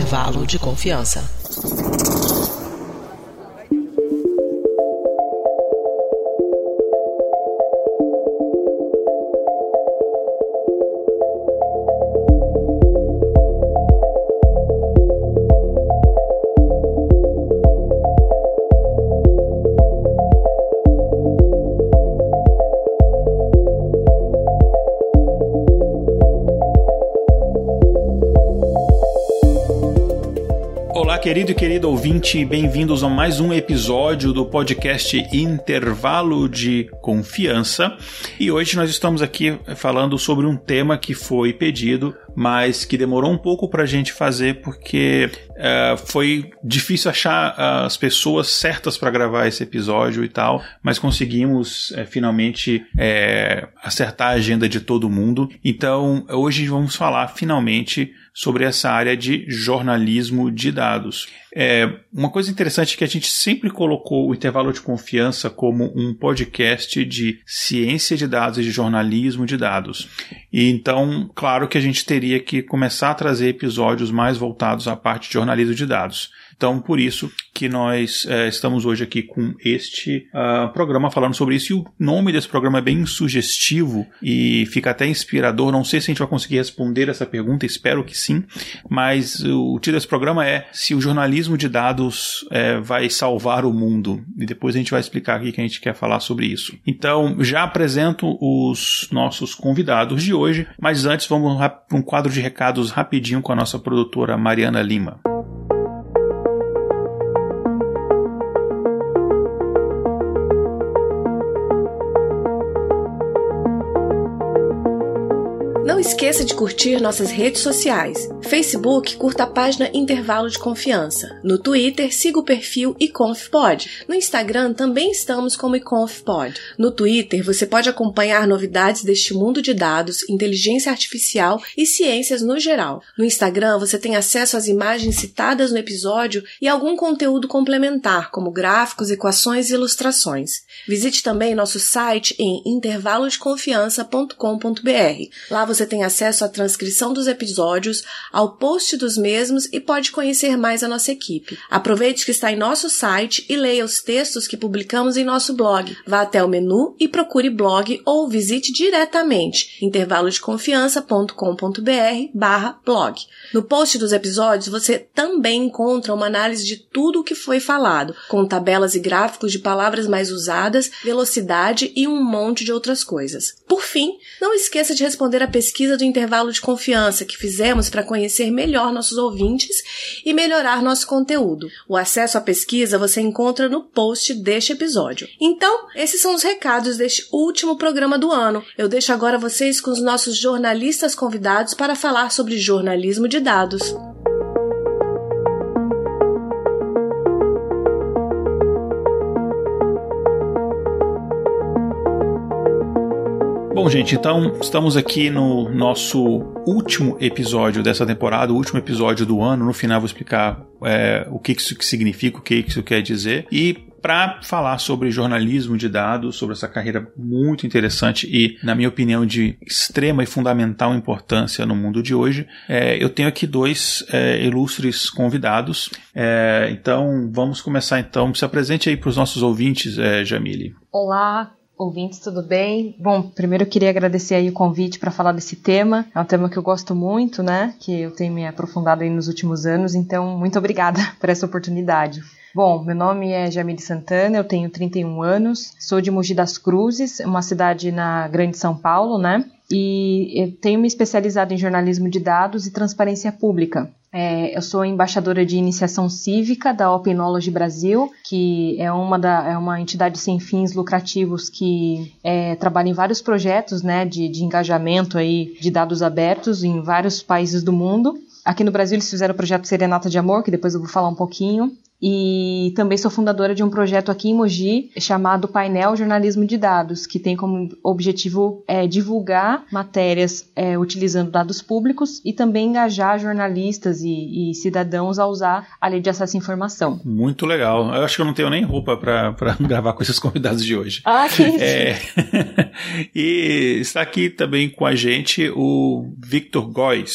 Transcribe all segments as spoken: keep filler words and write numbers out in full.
Intervalo de confiança. Querido e querido ouvinte, bem-vindos a mais um episódio do podcast Intervalo de Confiança. E hoje nós estamos aqui falando sobre um tema que foi pedido, mas que demorou um pouco para a gente fazer porque uh, foi difícil achar uh, as pessoas certas para gravar esse episódio e tal, mas conseguimos uh, finalmente uh, acertar a agenda de todo mundo. Então hoje vamos falar finalmente sobre essa área de jornalismo de dados. É, uma coisa interessante é que a gente sempre colocou o Intervalo de Confiança como um podcast de ciência de dados e de jornalismo de dados. E então, claro que a gente teria que começar a trazer episódios mais voltados à parte de jornalismo de dados. Então, por isso que nós é, estamos hoje aqui com este uh, programa falando sobre isso. E o nome desse programa é bem sugestivo e fica até inspirador. Não sei se a gente vai conseguir responder essa pergunta, espero que sim. Mas o título desse programa é Se o jornalismo de dados é, vai salvar o mundo. E depois a gente vai explicar aqui que a gente quer falar sobre isso. Então, já apresento os nossos convidados de hoje. Mas antes, vamos para um quadro de recados rapidinho com a nossa produtora Mariana Lima. Não esqueça de curtir nossas redes sociais. Facebook, curta a página Intervalo de Confiança. No Twitter, siga o perfil iconfpod. No Instagram, também estamos como iconfpod. No Twitter, você pode acompanhar novidades deste mundo de dados, inteligência artificial e ciências no geral. No Instagram, você tem acesso às imagens citadas no episódio e algum conteúdo complementar, como gráficos, equações e ilustrações. Visite também nosso site em intervalo de confiança ponto com ponto b r. Lá você tem acesso à transcrição dos episódios, ao post dos mesmos e pode conhecer mais a nossa equipe. Aproveite que está em nosso site e leia os textos que publicamos em nosso blog. Vá até o menu e procure blog ou visite diretamente intervalo de confiança ponto com ponto b r barra blog. No post dos episódios você também encontra uma análise de tudo o que foi falado, com tabelas e gráficos de palavras mais usadas, velocidade e um monte de outras coisas. Por fim, não esqueça de responder a pesquisa do Intervalo de Confiança que fizemos para conhecer melhor nossos ouvintes e melhorar nosso conteúdo. O acesso à pesquisa você encontra no post deste episódio. Então, esses são os recados deste último programa do ano. Eu deixo agora vocês com os nossos jornalistas convidados para falar sobre jornalismo de dados. Bom, gente, então estamos aqui no nosso último episódio dessa temporada, o último episódio do ano. No final eu vou explicar é, o que isso significa, o que isso quer dizer. E para falar sobre jornalismo de dados, sobre essa carreira muito interessante e, na minha opinião, de extrema e fundamental importância no mundo de hoje, é, eu tenho aqui dois é, ilustres convidados. É, então, vamos começar então. Se apresente aí para os nossos ouvintes, é, Jamile. Olá, ouvintes, tudo bem? Bom, primeiro eu queria agradecer aí o convite para falar desse tema. É um tema que eu gosto muito, né? Que eu tenho me aprofundado aí nos últimos anos, então muito obrigada por essa oportunidade. Bom, meu nome é Jamile Santana, eu tenho trinta e um anos, sou de Mogi das Cruzes, uma cidade na Grande São Paulo, né? E eu tenho me especializado em jornalismo de dados e transparência pública. É, eu sou embaixadora de iniciação cívica da Open Knowledge Brasil, que é uma, da, é uma entidade sem fins lucrativos que é, trabalha em vários projetos, né, de, de engajamento aí, de dados abertos em vários países do mundo. Aqui no Brasil eles fizeram o projeto Serenata de Amor, que depois eu vou falar um pouquinho. E também sou fundadora de um projeto aqui em Mogi chamado Painel Jornalismo de Dados, que tem como objetivo é, divulgar matérias é, utilizando dados públicos e também engajar jornalistas e, e cidadãos a usar a lei de acesso à informação. Muito legal. Eu acho que eu não tenho nem roupa para gravar com esses convidados de hoje. Ah, que é... E está aqui também com a gente o Victor Góes.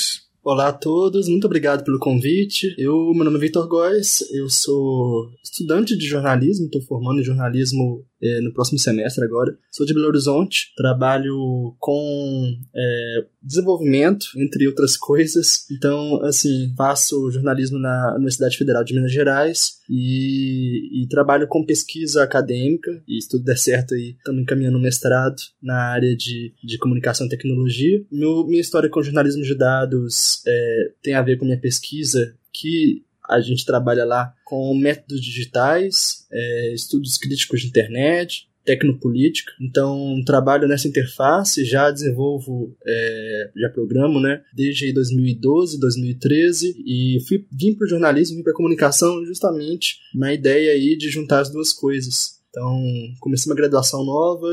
Olá a todos, muito obrigado pelo convite. Eu, meu nome é Vitor Góes, eu sou estudante de jornalismo, estou formando em jornalismo é, no próximo semestre agora. Sou de Belo Horizonte, trabalho com é, desenvolvimento, entre outras coisas. Então, assim, faço jornalismo na Universidade Federal de Minas Gerais e, e trabalho com pesquisa acadêmica, e se tudo der certo aí, estamos encaminhando um mestrado na área de, de comunicação e tecnologia. Meu, minha história com jornalismo de dados é, tem a ver com minha pesquisa, que a gente trabalha lá com métodos digitais, é, estudos críticos de internet, tecnopolítica. Então, trabalho nessa interface, já desenvolvo, é, já programo, né, desde dois mil e doze, dois mil e treze, e fui, vim para o jornalismo, vim para a comunicação justamente na ideia aí de juntar as duas coisas. Então, comecei uma graduação nova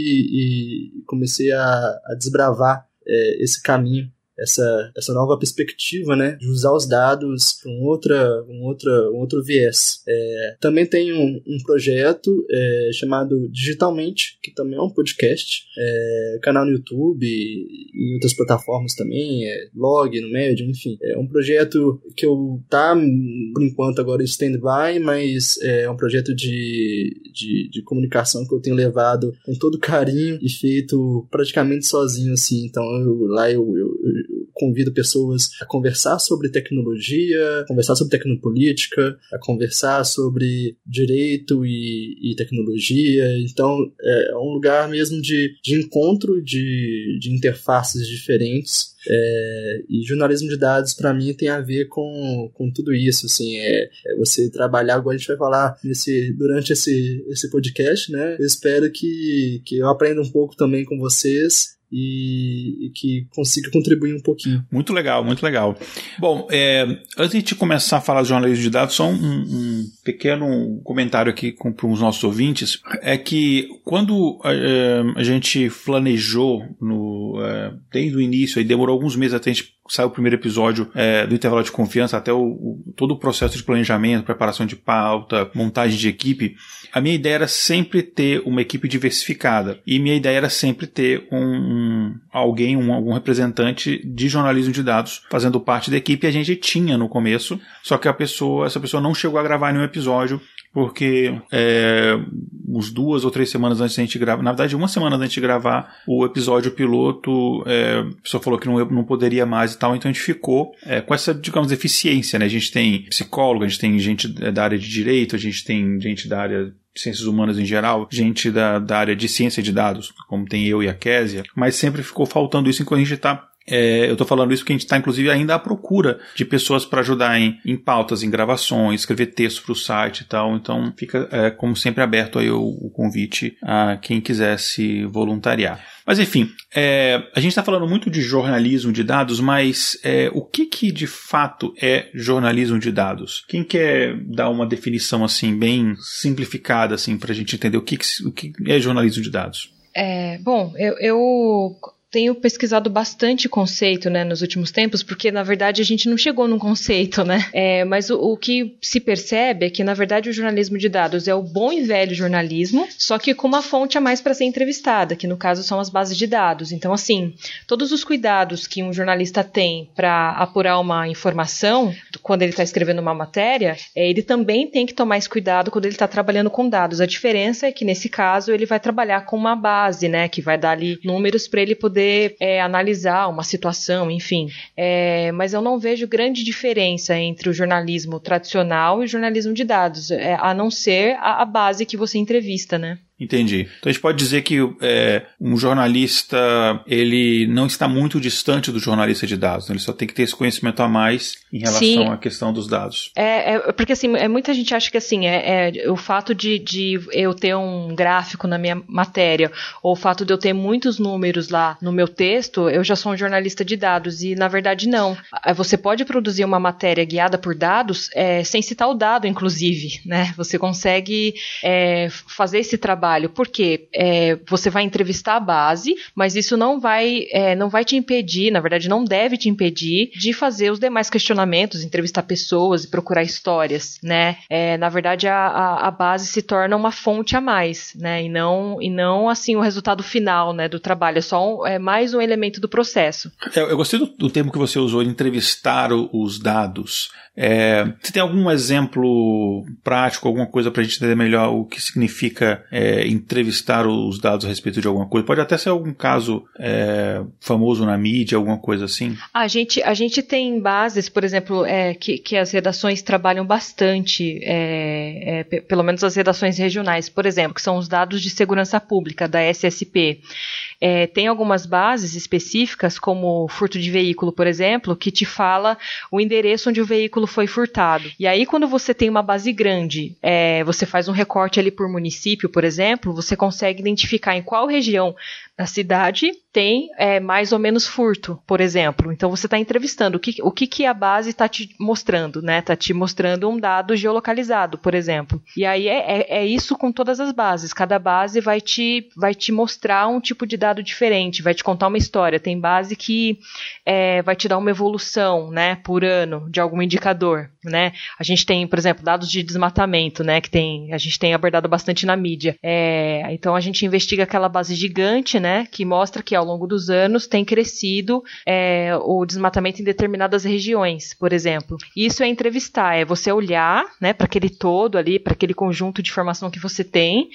e, e comecei a, a desbravar é, esse caminho, essa, essa nova perspectiva, né, de usar os dados para um, outra, um, outra, um outro viés. É, também tem um, um projeto é, chamado Digitalmente, que também é um podcast, é, canal no YouTube e em outras plataformas também, é, blog, no Medium, enfim. É um projeto que eu tá, por enquanto, agora em stand-by, mas é um projeto de, de, de comunicação que eu tenho levado com todo carinho e feito praticamente sozinho, assim. Então, eu, lá eu, eu, eu convido pessoas a conversar sobre tecnologia, a conversar sobre tecnopolítica, a conversar sobre direito e, e tecnologia. Então, é um lugar mesmo de, de encontro de, de interfaces diferentes. É, e jornalismo de dados, para mim, tem a ver com, com tudo isso. Assim, é, é você trabalhar, agora a gente vai falar nesse, durante esse, esse podcast, né? Eu espero que, que eu aprenda um pouco também com vocês e, e que consiga contribuir um pouquinho. Muito legal, muito legal. Bom, é, antes de começar a falar de jornalismo de dados, só um, um pequeno comentário aqui para os nossos ouvintes, é que quando é, a gente planejou no, é, desde o início, aí demorou alguns meses até a gente saiu o primeiro episódio é, do Intervalo de Confiança, até o, o, todo o processo de planejamento, preparação de pauta, montagem de equipe, a minha ideia era sempre ter uma equipe diversificada. E minha ideia era sempre ter um, um alguém, um, algum representante de jornalismo de dados fazendo parte da equipe. E a gente tinha no começo, só que a pessoa, essa pessoa não chegou a gravar nenhum episódio, porque é, uns duas ou três semanas antes da gente gravar, na verdade uma semana antes de gravar o episódio piloto, é, a pessoa falou que não, não poderia mais e tal, então a gente ficou é, com essa, digamos, deficiência, né? A gente tem psicólogo, a gente tem gente da área de direito, a gente tem gente da área de ciências humanas em geral, gente da, da área de ciência de dados, como tem eu e a Késia, mas sempre ficou faltando isso enquanto a gente está. É, eu estou falando isso porque a gente está, inclusive, ainda à procura de pessoas para ajudar em, em pautas, em gravações, escrever texto para o site e tal. Então, fica, é, como sempre, aberto aí o, o convite a quem quisesse voluntariar. Mas, enfim, é, a gente está falando muito de jornalismo de dados, mas é, o que, que de fato é jornalismo de dados? Quem quer dar uma definição assim bem simplificada assim, para a gente entender o que, o que é jornalismo de dados? É, bom, eu... eu... tenho pesquisado bastante conceito, né, nos últimos tempos, porque, na verdade, a gente não chegou num conceito, né? É, mas o, o que se percebe é que, na verdade, o jornalismo de dados é o bom e velho jornalismo, só que com uma fonte a mais para ser entrevistada, que, no caso, são as bases de dados. Então, assim, todos os cuidados que um jornalista tem para apurar uma informação, quando ele está escrevendo uma matéria, é, ele também tem que tomar esse cuidado quando ele está trabalhando com dados. A diferença é que, nesse caso, ele vai trabalhar com uma base, né, que vai dar ali números para ele poder É, analisar uma situação, enfim. É, mas eu não vejo grande diferença entre o jornalismo tradicional e o jornalismo de dados, é, a não ser a, a base que você entrevista, né? Entendi. Então a gente pode dizer que é, um jornalista, ele não está muito distante do jornalista de dados, né? Ele só tem que ter esse conhecimento a mais em relação Sim. à questão dos dados. É, é porque assim, é, muita gente acha que assim, é, é o fato de, de eu ter um gráfico na minha matéria, ou o fato de eu ter muitos números lá no meu texto, eu já sou um jornalista de dados, e na verdade não. Você pode produzir uma matéria guiada por dados é, sem citar o dado, inclusive, né? Você consegue é, fazer esse trabalho trabalho, porque é, você vai entrevistar a base, mas isso não vai, é, não vai te impedir, na verdade não deve te impedir de fazer os demais questionamentos, entrevistar pessoas e procurar histórias, né? É, na verdade a, a, a base se torna uma fonte a mais, né? E não, e não assim o resultado final, né, do trabalho, é só um, é mais um elemento do processo. Eu, eu gostei do, do termo que você usou, de entrevistar o, os dados. É, você tem algum exemplo prático, alguma coisa para a gente entender melhor o que significa é, entrevistar os dados a respeito de alguma coisa? Pode até ser algum caso é, famoso na mídia, alguma coisa assim? A gente, a gente tem bases, por exemplo, é, que, que as redações trabalham bastante, é, é, p- pelo menos as redações regionais, por exemplo, que são os dados de segurança pública da S S P. É, tem algumas bases específicas, como furto de veículo, por exemplo, que te fala o endereço onde o veículo foi furtado. E aí, quando você tem uma base grande, é, você faz um recorte ali por município, por exemplo, você consegue identificar em qual região da cidade tem é, mais ou menos furto, por exemplo. Então, você está entrevistando o que, o que, que a base está te mostrando, né? Está te mostrando um dado geolocalizado, por exemplo. E aí, é, é, é isso com todas as bases. Cada base vai te, vai te mostrar um tipo de dado diferente, vai te contar uma história. Tem base que é, vai te dar uma evolução, né, por ano de algum indicador, né? A gente tem, por exemplo, dados de desmatamento, né, que tem, a gente tem abordado bastante na mídia. É, então, a gente investiga aquela base gigante, né, que mostra que ao longo dos anos tem crescido é, o desmatamento em determinadas regiões, por exemplo. Isso é entrevistar, é você olhar, né, para aquele todo ali, para aquele conjunto de informação que você tem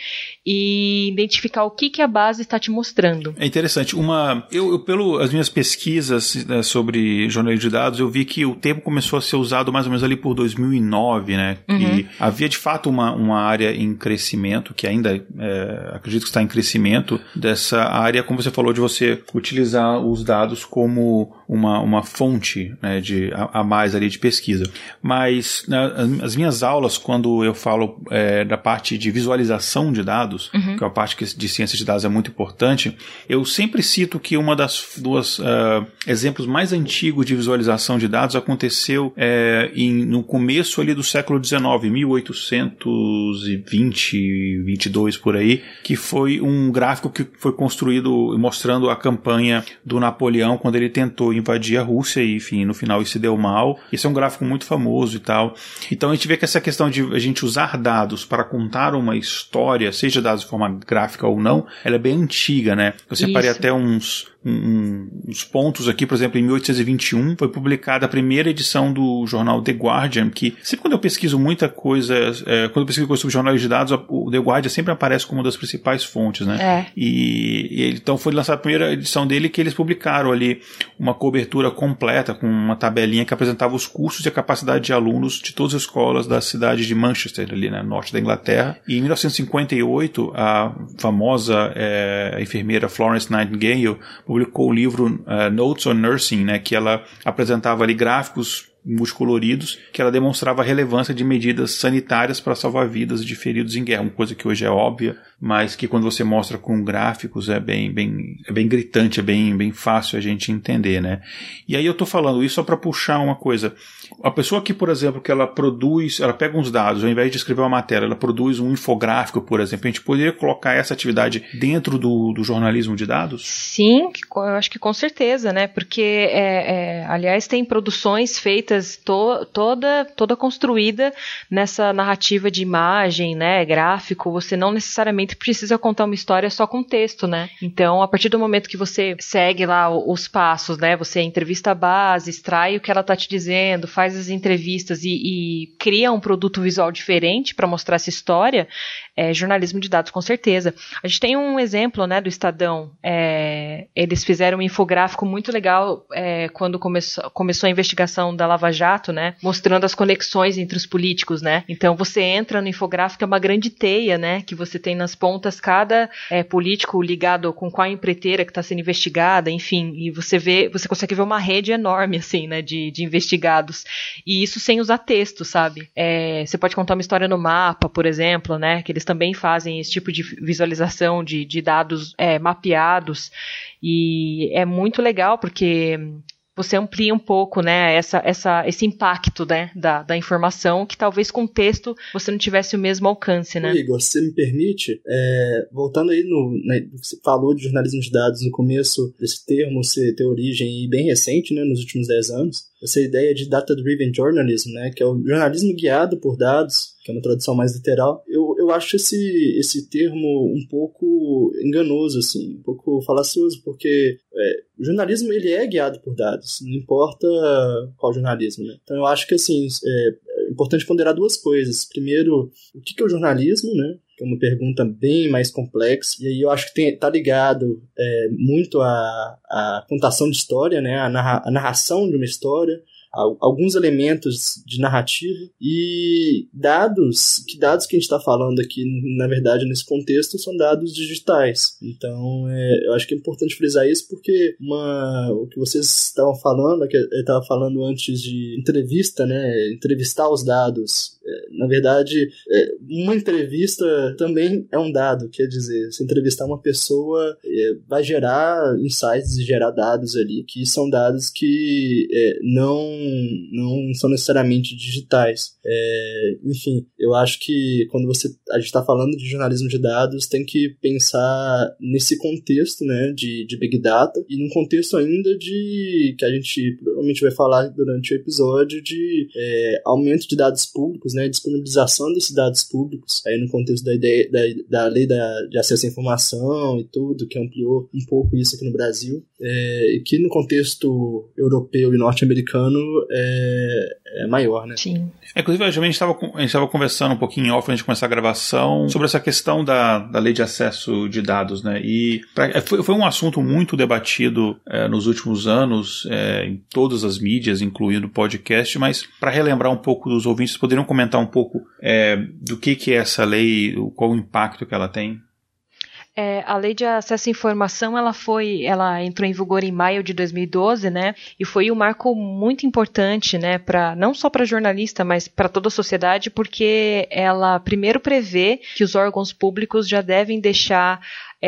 e identificar o que, que a base está te mostrando. É interessante. Uma, eu, eu pelo as minhas pesquisas, né, sobre jornalismo de dados, eu vi que o termo começou a ser usado mais ou menos ali por dois mil e nove, né? Uhum. E havia de fato uma, uma área em crescimento, que ainda é, acredito que está em crescimento, dessa área, como você falou, de você utilizar os dados como uma, uma fonte, né, de, a, a mais ali de pesquisa. Mas né, as minhas aulas, quando eu falo é, da parte de visualização de dados, uhum. que é a parte que, de ciência de dados é muito importante, eu sempre cito que uma das duas uh, exemplos mais antigos de visualização de dados aconteceu é, em, no começo ali do século dezenove, mil oitocentos e vinte, vinte e dois por aí, que foi um gráfico que foi construído mostrando a campanha do Napoleão quando ele tentou invadir a Rússia e, enfim, no final isso se deu mal. Esse é um gráfico muito famoso e tal. Então a gente vê que essa questão de a gente usar dados para contar uma história, seja dados de forma gráfica ou não, ela é bem antiga, né? Eu separei até uns, um, uns pontos aqui, por exemplo, em mil oitocentos e vinte e um foi publicada a primeira edição do jornal The Guardian, que sempre quando eu pesquiso muita coisa, é, quando eu pesquiso coisa sobre jornais de dados, o The Guardian sempre aparece como uma das principais fontes, né? É. E, e então foi lançada a primeira edição dele que eles publicaram ali uma cobertura completa com uma tabelinha que apresentava os custos e a capacidade de alunos de todas as escolas da cidade de Manchester, ali, né, norte da Inglaterra. E em mil novecentos e cinquenta e oito, a famosa é, enfermeira Florence Nightingale publicou o livro uh, Notes on Nursing, né, que ela apresentava ali gráficos multicoloridos, que ela demonstrava a relevância de medidas sanitárias para salvar vidas de feridos em guerra, uma coisa que hoje é óbvia, mas que quando você mostra com gráficos é bem, bem, é bem gritante, é bem, bem fácil a gente entender, né? E aí eu tô falando isso só para puxar uma coisa. A pessoa que, por exemplo, que ela produz, ela pega uns dados, ao invés de escrever uma matéria, ela produz um infográfico, por exemplo, a gente poderia colocar essa atividade dentro do, do jornalismo de dados? Sim, eu acho que com certeza, né? Porque, é, é, aliás, tem produções feitas To, toda, toda construída nessa narrativa de imagem, né, gráfico. Você não necessariamente precisa contar uma história só com texto, né? Então, a partir do momento que você segue lá os passos, né, você entrevista a base, extrai o que ela está te dizendo, faz as entrevistas e, e cria um produto visual diferente para mostrar essa história, é jornalismo de dados, com certeza. A gente tem um exemplo, né, do Estadão. É, eles fizeram um infográfico muito legal é, quando começou, começou a investigação da Lava Jato, né, mostrando as conexões entre os políticos, né. Então você entra no infográfico, é uma grande teia, né, que você tem nas pontas cada é, político ligado com qual empreiteira que está sendo investigada, enfim, e você vê, você consegue ver uma rede enorme, assim, né, de, de investigados. E isso sem usar texto, sabe. É, você pode contar uma história no mapa, por exemplo, né, que eles também fazem esse tipo de visualização de, de dados é, mapeados, e é muito legal porque você amplia um pouco, né, essa, essa, esse impacto, né, da, da informação, que talvez com texto você não tivesse o mesmo alcance, né? Igor, se você me permite, é, voltando aí no, né, você falou de jornalismo de dados no começo, desse termo ser, ter origem bem recente, né, nos últimos dez anos, essa ideia de data-driven journalism, né, que é o jornalismo guiado por dados, que é uma tradução mais literal, eu, eu acho esse, esse termo um pouco enganoso, assim, um pouco falacioso, porque é, o jornalismo ele é guiado por dados, não importa qual jornalismo, né? Então eu acho que assim, é, é importante ponderar duas coisas. Primeiro, o que é o jornalismo, né? Que é uma pergunta bem mais complexa, e aí eu acho que está ligado é, muito à, à contação de história, né? à, narra, à narração de uma história, alguns elementos de narrativa e dados, que dados que a gente está falando aqui, na verdade, nesse contexto, são dados digitais. Então, é, eu acho que é importante frisar isso porque uma, o que vocês estavam falando, que eu estava falando antes de entrevista, né, entrevistar os dados, é, na verdade, é, uma entrevista também é um dado, quer dizer, se entrevistar uma pessoa é, vai gerar insights e gerar dados ali, que são dados que é, não não são necessariamente digitais. É, enfim, eu acho que quando você, a gente está falando de jornalismo de dados, tem que pensar nesse contexto, né, de, de Big Data, e num contexto ainda de, que a gente provavelmente vai falar durante o episódio, de é, aumento de dados públicos, né, disponibilização desses dados públicos, aí no contexto da, ideia, da, da lei da, de acesso à informação e tudo, que ampliou um pouco isso aqui no Brasil, é, e que no contexto europeu e norte-americano É, é maior, né? Sim. Inclusive, a gente estava conversando um pouquinho em off antes de começar a gravação sobre essa questão da, da lei de acesso de dados, né? E pra, foi, foi um assunto muito debatido é, nos últimos anos é, em todas as mídias, incluindo o podcast, mas para relembrar um pouco dos ouvintes, poderiam comentar um pouco é, do que, que é essa lei, qual o impacto que ela tem? É, a Lei de Acesso à Informação, ela foi, ela entrou em vigor em maio de dois mil e doze, né? E foi um marco muito importante, né? Para não só para jornalista, mas para toda a sociedade, porque ela primeiro prevê que os órgãos públicos já devem deixar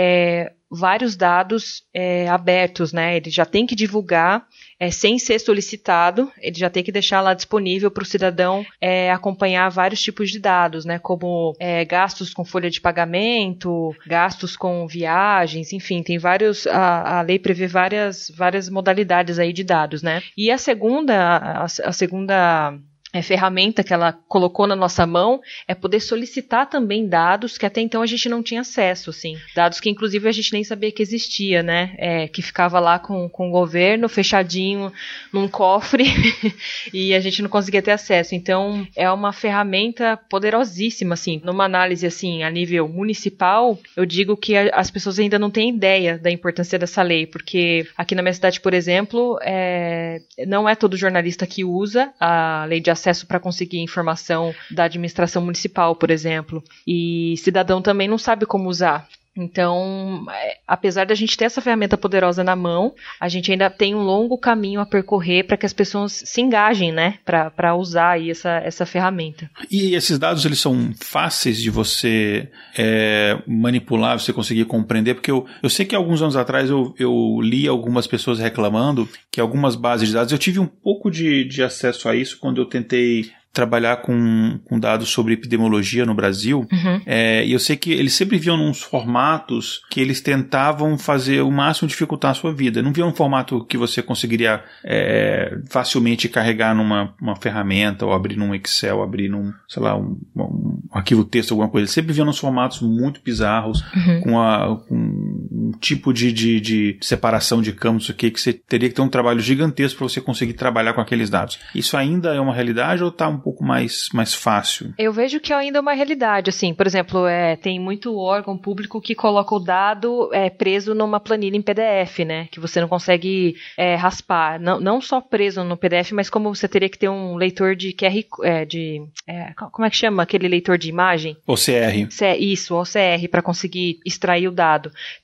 é, vários dados é, abertos, né? Ele já tem que divulgar é, sem ser solicitado, ele já tem que deixar lá disponível para o cidadão é, acompanhar vários tipos de dados, né? Como é, gastos com folha de pagamento, gastos com viagens, enfim, tem vários, a, a lei prevê várias, várias modalidades aí de dados, né? E a segunda, a, a segunda É, ferramenta que ela colocou na nossa mão é poder solicitar também dados que até então a gente não tinha acesso, assim. Dados que inclusive a gente nem sabia que existia, né? É, que ficava lá com, com o governo fechadinho num cofre e a gente não conseguia ter acesso. Então é uma ferramenta poderosíssima, assim. Numa análise assim a nível municipal, eu digo que a, as pessoas ainda não têm ideia da importância dessa lei, porque aqui na minha cidade, por exemplo, é, não é todo jornalista que usa a lei de acesso acesso para conseguir informação da administração municipal, por exemplo. E cidadão também não sabe como usar. Então, apesar da gente ter essa ferramenta poderosa na mão, a gente ainda tem um longo caminho a percorrer para que as pessoas se engajem, né, para usar aí essa, essa ferramenta. E esses dados, eles são fáceis de você é, manipular, você conseguir compreender? Porque eu, eu sei que alguns anos atrás eu, eu li algumas pessoas reclamando que algumas bases de dados, eu tive um pouco de, de acesso a isso quando eu tentei trabalhar com, com dados sobre epidemiologia no Brasil, uhum. é, e eu sei que eles sempre viam uns formatos que eles tentavam fazer o máximo dificultar a sua vida. Não viam um formato que você conseguiria é, facilmente carregar numa uma ferramenta, ou abrir num Excel, abrir num, sei lá, um, um arquivo texto, alguma coisa. Eles sempre viam uns formatos muito bizarros, uhum. com, a, com um tipo de, de, de separação de campos, que, que você teria que ter um trabalho gigantesco para você conseguir trabalhar com aqueles dados. Isso ainda é uma realidade ou está um pouco mais, mais fácil? Eu vejo que ainda é uma realidade, assim, por exemplo, é, tem muito órgão público que coloca o dado é, preso numa planilha em P D F, né, que você não consegue é, raspar, não, não só preso no P D F, mas como você teria que ter um leitor de Q R, é, de, é, como é que chama aquele leitor de imagem? O C R. Isso, o C R, para conseguir extrair o dado. Tem muita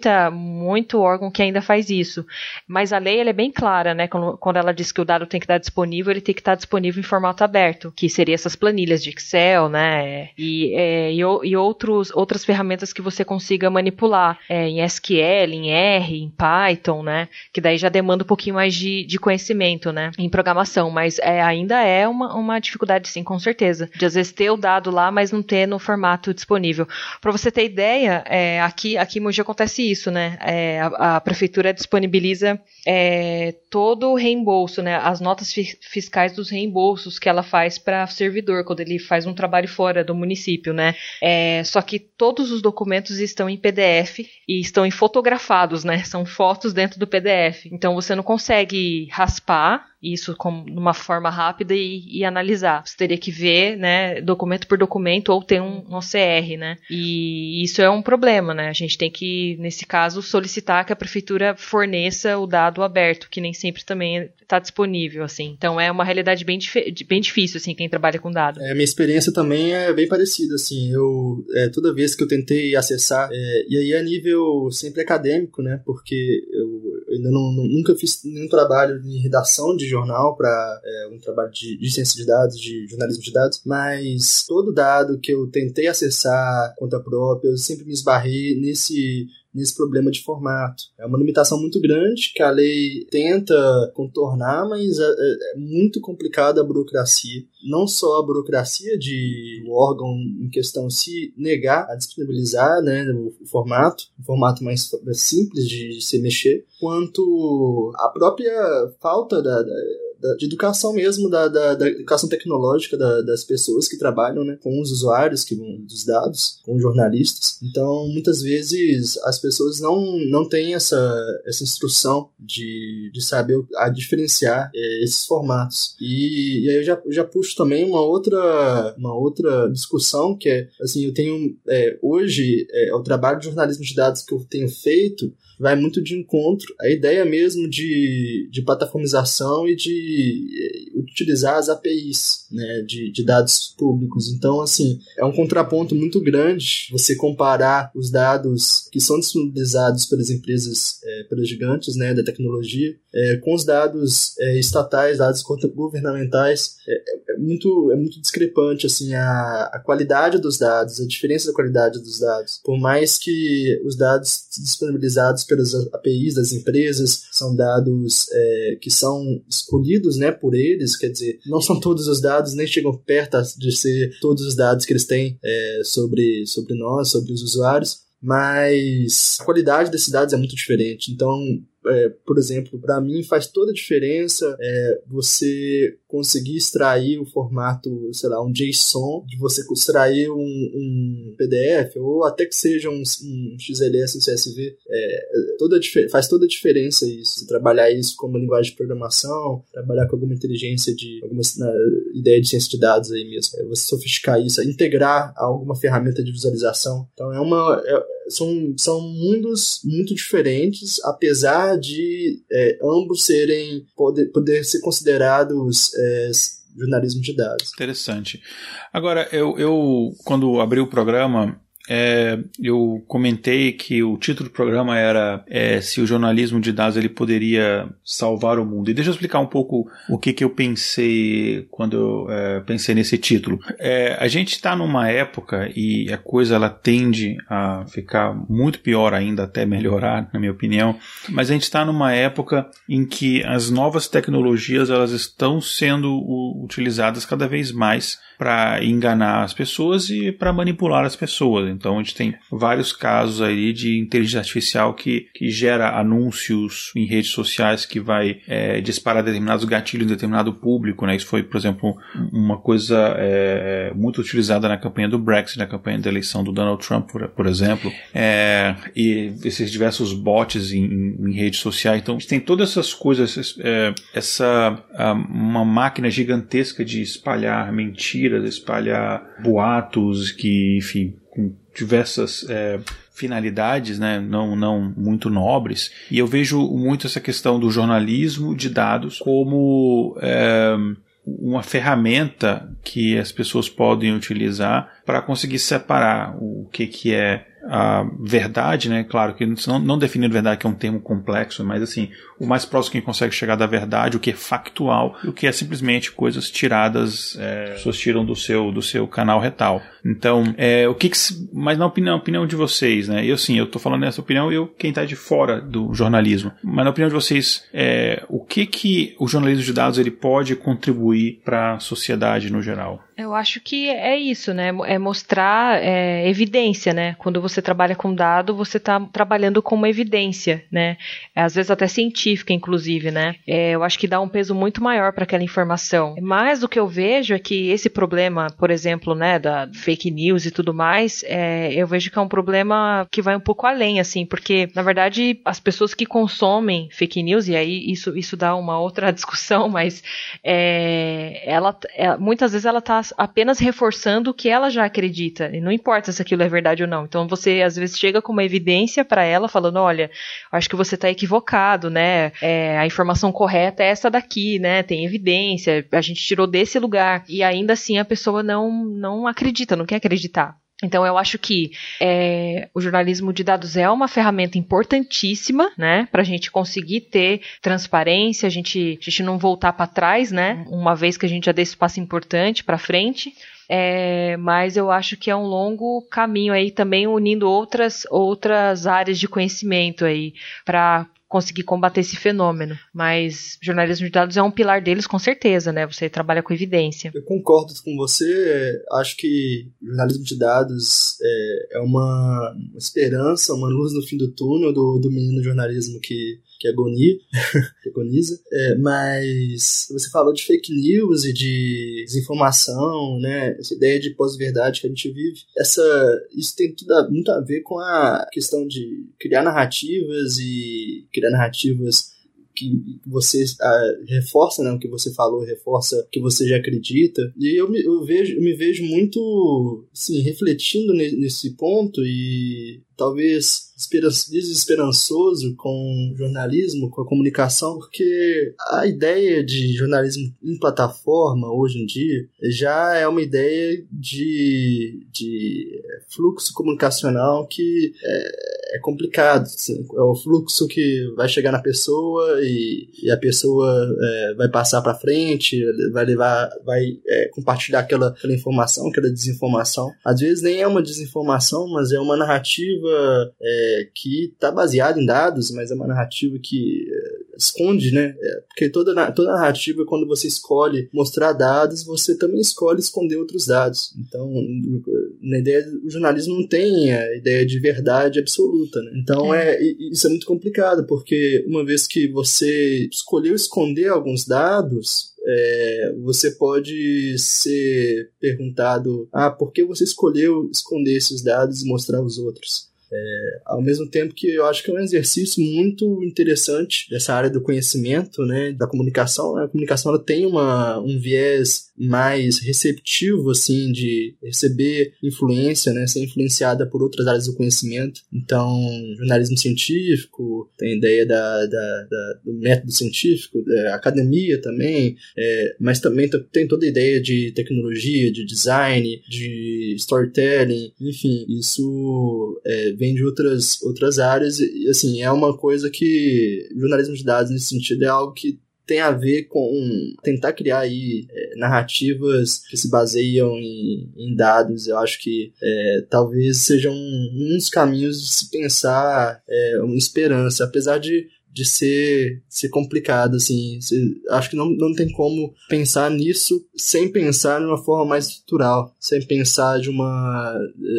muita, muito órgão que ainda faz isso. Mas a lei ela é bem clara, né? Quando, quando ela diz que o dado tem que estar disponível, ele tem que estar disponível em formato aberto, que seria essas planilhas de Excel, né? E, é, e, e outros, outras ferramentas que você consiga manipular, é, em S Q L, em R, em Python, né? Que daí já demanda um pouquinho mais de, de conhecimento, né? Em programação, mas é, ainda é uma, uma dificuldade, sim, com certeza. De às vezes ter o dado lá, mas não ter no formato disponível. Para você ter ideia, é, aqui, aqui em Mogi acontece isso, né? É, a, a prefeitura disponibiliza é, todo o reembolso, né? As notas fi- fiscais dos reembolsos que ela faz para o servidor, quando ele faz um trabalho fora do município, né? É, só que todos os documentos estão em P D F e estão em fotografados, né? São fotos dentro do P D F. Então você não consegue raspar isso como numa forma rápida e, e analisar. Você teria que ver, né, documento por documento ou ter um, um O C R, né? E isso é um problema, né? A gente tem que, nesse caso, solicitar que a prefeitura forneça o dado aberto, que nem sempre também está disponível, assim. Então é uma realidade bem, dif- bem difícil, assim, quem trabalha com dados. É, minha experiência também é bem parecida, assim. Eu, é, toda vez que eu tentei acessar, é, e aí a nível sempre acadêmico, né? Porque eu ainda não, não, nunca fiz nenhum trabalho de redação de jornal para é, um trabalho de, de ciência de dados, de jornalismo de dados, mas todo dado que eu tentei acessar conta própria, eu sempre me esbarrei nesse nesse problema de formato. É uma limitação muito grande que a lei tenta contornar, mas é, é muito complicada a burocracia. Não só a burocracia de o órgão em questão se negar a disponibilizar, né, o formato, um formato mais simples de se mexer, quanto a própria falta da, da de educação mesmo, da, da, da educação tecnológica da, das pessoas que trabalham, né, com os usuários que vão, dos dados, com os jornalistas. Então, muitas vezes, as pessoas não, não têm essa, essa instrução de, de saber a diferenciar é, esses formatos. E, e aí eu já, já puxo também uma outra, uma outra discussão, que é, assim, eu tenho, é, hoje, é, o trabalho de jornalismo de dados que eu tenho feito vai muito de encontro à ideia mesmo de, de plataformização e de utilizar as A P Is, né, de, de dados públicos. Então, assim, é um contraponto muito grande você comparar os dados que são disponibilizados pelas empresas, é, pelas gigantes, né, da tecnologia, é, com os dados é, estatais, dados governamentais. É, é, muito, é muito discrepante, assim, a, a qualidade dos dados, a diferença da qualidade dos dados. Por mais que os dados disponibilizados pelas A P Is das empresas são dados é, que são escolhidos, né, por eles, quer dizer, não são todos os dados, nem chegam perto de ser todos os dados que eles têm é, sobre, sobre nós, sobre os usuários, mas a qualidade desses dados é muito diferente. Então, é, por exemplo, para mim faz toda a diferença é, você conseguir extrair o formato, sei lá, um JSON, de você extrair um, um P D F, ou até que seja um, um X L S, um C S V, é, toda, faz toda a diferença isso. Você trabalhar isso como linguagem de programação, trabalhar com alguma inteligência de, alguma na, ideia de ciência de dados aí mesmo, é, você sofisticar isso, integrar a alguma ferramenta de visualização. Então é uma... É, São, são mundos muito diferentes, apesar de é, ambos serem poder, poder ser considerados é, jornalismo de dados. Interessante. Agora, eu, eu quando abri o programa, É, eu comentei que o título do programa era é, se o jornalismo de dados ele poderia salvar o mundo. E deixa eu explicar um pouco o que, que eu pensei quando eu é, pensei nesse título. É, a gente está numa época e a coisa ela tende a ficar muito pior ainda, até melhorar, na minha opinião, mas a gente está numa época em que as novas tecnologias elas estão sendo utilizadas cada vez mais para enganar as pessoas e para manipular as pessoas. Então a gente tem vários casos aí de inteligência artificial que, que gera anúncios em redes sociais que vai é, disparar determinados gatilhos em determinado público, né? Isso foi, por exemplo, uma coisa é, muito utilizada na campanha do Brexit, na campanha da eleição do Donald Trump, por, por exemplo, é, e esses diversos bots em, em, em redes sociais. Então a gente tem todas essas coisas, é, essa uma máquina gigantesca de espalhar mentiras, espalhar boatos que, enfim, com diversas é, finalidades, né, não, não muito nobres, e eu vejo muito essa questão do jornalismo de dados como é, uma ferramenta que as pessoas podem utilizar para conseguir separar o que, que é a verdade, né? Claro que não, não definindo verdade, que é um termo complexo, mas assim, o mais próximo que consegue chegar da verdade, o que é factual e o que é simplesmente coisas tiradas, é, pessoas tiram do seu, do seu canal retal. Então, é, o que, que mas na opinião, opinião de vocês, né? Eu sim, eu tô falando nessa opinião, eu quem tá de fora do jornalismo, mas na opinião de vocês, é, o que que o jornalismo de dados ele pode contribuir para a sociedade no geral? Eu acho que é isso, né? É mostrar é, evidência, né? Quando você trabalha com dado, você está trabalhando com uma evidência, né? Às vezes até científica, inclusive, né? É, eu acho que dá um peso muito maior para aquela informação. Mas o que eu vejo é que esse problema, por exemplo, né, da fake news e tudo mais, é, eu vejo que é um problema que vai um pouco além, assim, porque, na verdade, as pessoas que consomem fake news, e aí isso, isso dá uma outra discussão, mas é, ela, é, muitas vezes ela está apenas reforçando o que ela já acredita, e não importa se aquilo é verdade ou não. Então você às vezes chega com uma evidência para ela falando, olha, acho que você está equivocado, né, é, a informação correta é essa daqui, né, tem evidência, a gente tirou desse lugar, e ainda assim a pessoa não, não acredita, não quer acreditar. Então eu acho que é, o jornalismo de dados é uma ferramenta importantíssima, né, para a gente conseguir ter transparência, a gente, a gente não voltar para trás, né, uma vez que a gente já dê esse passo importante para frente. É, mas eu acho que é um longo caminho aí também, unindo outras, outras áreas de conhecimento aí para conseguir combater esse fenômeno. Mas jornalismo de dados é um pilar deles, com certeza, né? Você trabalha com evidência. Eu concordo com você. Acho que jornalismo de dados é, é uma esperança, uma luz no fim do túnel do, do menino jornalismo que, que agonia, que agoniza. É, mas você falou de fake news e de desinformação, né? Essa ideia de pós-verdade que a gente vive. Essa, isso tem tudo a, muito a ver com a questão de criar narrativas e criar narrativas que você ah, reforça, né, o que você falou, reforça o que você já acredita. E eu me, eu vejo, eu me vejo muito, assim, refletindo nesse ponto e talvez desesperançoso com o jornalismo, com a comunicação, porque a ideia de jornalismo em plataforma, hoje em dia, já é uma ideia de, de fluxo comunicacional que é, é complicado. Assim, é o fluxo que vai chegar na pessoa e, e a pessoa é, vai passar para frente, vai levar, vai é, compartilhar aquela, aquela informação, aquela desinformação. Às vezes nem é uma desinformação, mas é uma narrativa É, que está baseada em dados, mas é uma narrativa que é, esconde, né? É, porque toda, toda narrativa, quando você escolhe mostrar dados, você também escolhe esconder outros dados. Então, na ideia, o jornalismo não tem a ideia de verdade absoluta, né? Então, é. É, isso é muito complicado, porque uma vez que você escolheu esconder alguns dados, É, você pode ser perguntado, ah, por que você escolheu esconder esses dados e mostrar os outros? É, ao mesmo tempo que eu acho que é um exercício muito interessante dessa área do conhecimento, né, da comunicação. A comunicação ela tem uma, um viés mais receptivo, assim, de receber influência, né, ser influenciada por outras áreas do conhecimento. Então, jornalismo científico, tem a ideia da, da, da, do método científico, da academia também, é, mas também tem toda a ideia de tecnologia, de design, de storytelling, enfim, isso é, vem de outras, outras áreas e, assim, é uma coisa que jornalismo de dados, nesse sentido, é algo que tem a ver com tentar criar aí é, narrativas que se baseiam em, em dados. Eu acho que é, talvez seja um, um dos caminhos de se pensar é, uma esperança, apesar de de ser, ser complicado, assim. Acho que não, não tem como pensar nisso sem pensar de uma forma mais estrutural, sem pensar de uma,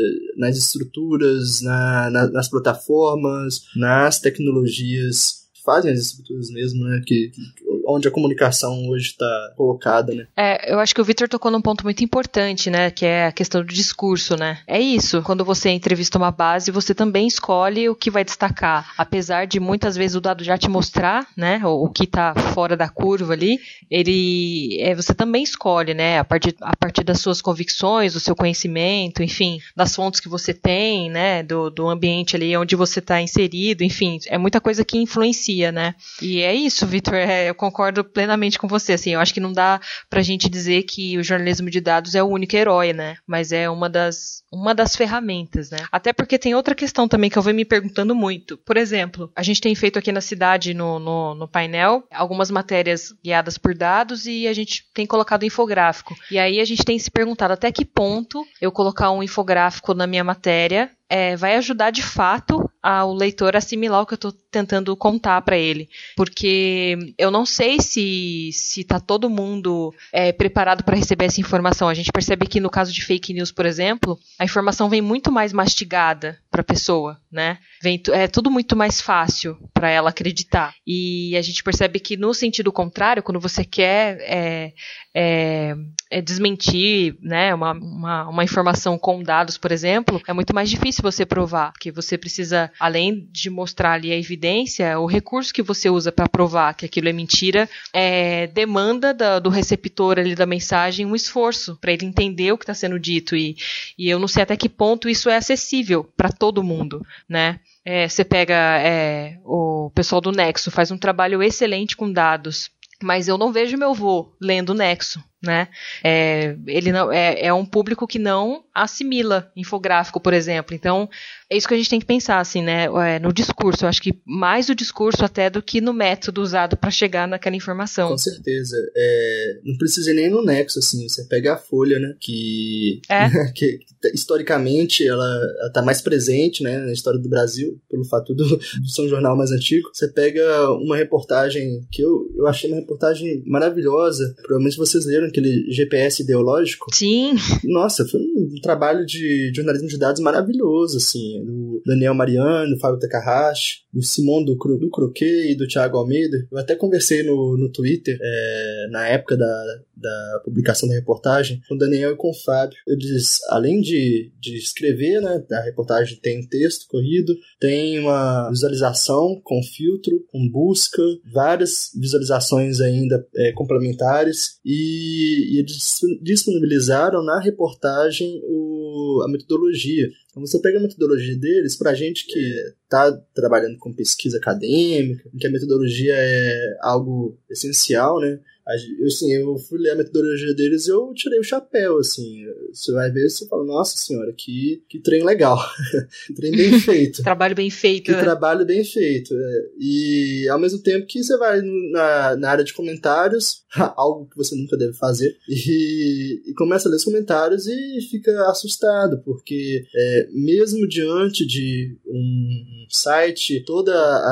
nas estruturas, na, na, nas plataformas, nas tecnologias que fazem as estruturas mesmo, né, que, onde a comunicação hoje está colocada, né? É, eu acho que o Victor tocou num ponto muito importante, né, que é a questão do discurso, né? É isso, quando você entrevista uma base, você também escolhe o que vai destacar, apesar de muitas vezes o dado já te mostrar, né, o, o que está fora da curva ali, ele, é, você também escolhe, né, a partir, a partir das suas convicções, do seu conhecimento, enfim, das fontes que você tem, né, do, do ambiente ali onde você está inserido, enfim, é muita coisa que influencia. dia, né? E é isso, Vitor, é, eu concordo plenamente com você, assim, eu acho que não dá pra gente dizer que o jornalismo de dados é o único herói, né? Mas é uma das, uma das ferramentas, né? Até porque tem outra questão também que eu venho me perguntando muito. Por exemplo, a gente tem feito aqui na cidade, no, no, no painel, algumas matérias guiadas por dados e a gente tem colocado infográfico. E aí a gente tem se perguntado até que ponto eu colocar um infográfico na minha matéria É, vai ajudar de fato ao leitor a assimilar o que eu estou tentando contar para ele. Porque eu não sei se se está todo mundo é, preparado para receber essa informação. A gente percebe que no caso de fake news, por exemplo, a informação vem muito mais mastigada para a pessoa, né? Vem, é tudo muito mais fácil para ela acreditar. E a gente percebe que no sentido contrário, quando você quer é, é, é desmentir, né, uma, uma, uma informação com dados, por exemplo, é muito mais difícil você provar, porque você precisa, além de mostrar ali a evidência, o recurso que você usa para provar que aquilo é mentira, é, demanda da, do receptor ali da mensagem um esforço para ele entender o que está sendo dito, e, e eu não sei até que ponto isso é acessível para todo mundo, né? É, você pega é, o pessoal do Nexo, faz um trabalho excelente com dados, mas eu não vejo meu avô lendo o Nexo, né? É, ele não, é, é um público que não assimila infográfico, por exemplo. Então, é isso que a gente tem que pensar, assim, né? É, no discurso. Eu acho que mais o discurso até do que no método usado para chegar naquela informação. Com certeza. É, não precisa ir nem no Nexo, assim. Você pega a Folha, né? Que, é? que historicamente ela, ela tá mais presente, né, na história do Brasil, pelo fato do, do ser um jornal mais antigo. Você pega uma reportagem que eu, eu achei uma reportagem maravilhosa. Provavelmente vocês leram aquele G P S ideológico. Sim. Nossa, foi um trabalho de jornalismo de dados maravilhoso, assim, do Daniel Mariano, do Fábio Takahashi, do Simon do, Cro, do Croquet e do Thiago Almeida. Eu até conversei no, no Twitter, é, na época da, da publicação da reportagem, com o Daniel e com o Fábio. Eles, além de, de escrever, né, a reportagem tem um texto corrido, tem uma visualização com filtro, com busca, várias visualizações ainda é, complementares, e, e eles disponibilizaram na reportagem o, a metodologia. Então você pega a metodologia deles, pra gente que está trabalhando com pesquisa acadêmica, em que a metodologia é algo essencial, né? Eu, assim, eu fui ler a metodologia deles e eu tirei o chapéu, assim. Você vai ver e você fala, nossa senhora, que, que trem legal. Que trem bem feito. Trabalho bem feito. Que né? trabalho bem feito. É. E ao mesmo tempo que você vai na, na área de comentários, algo que você nunca deve fazer, e, e começa a ler os comentários e fica assustado, porque é, mesmo diante de um site, toda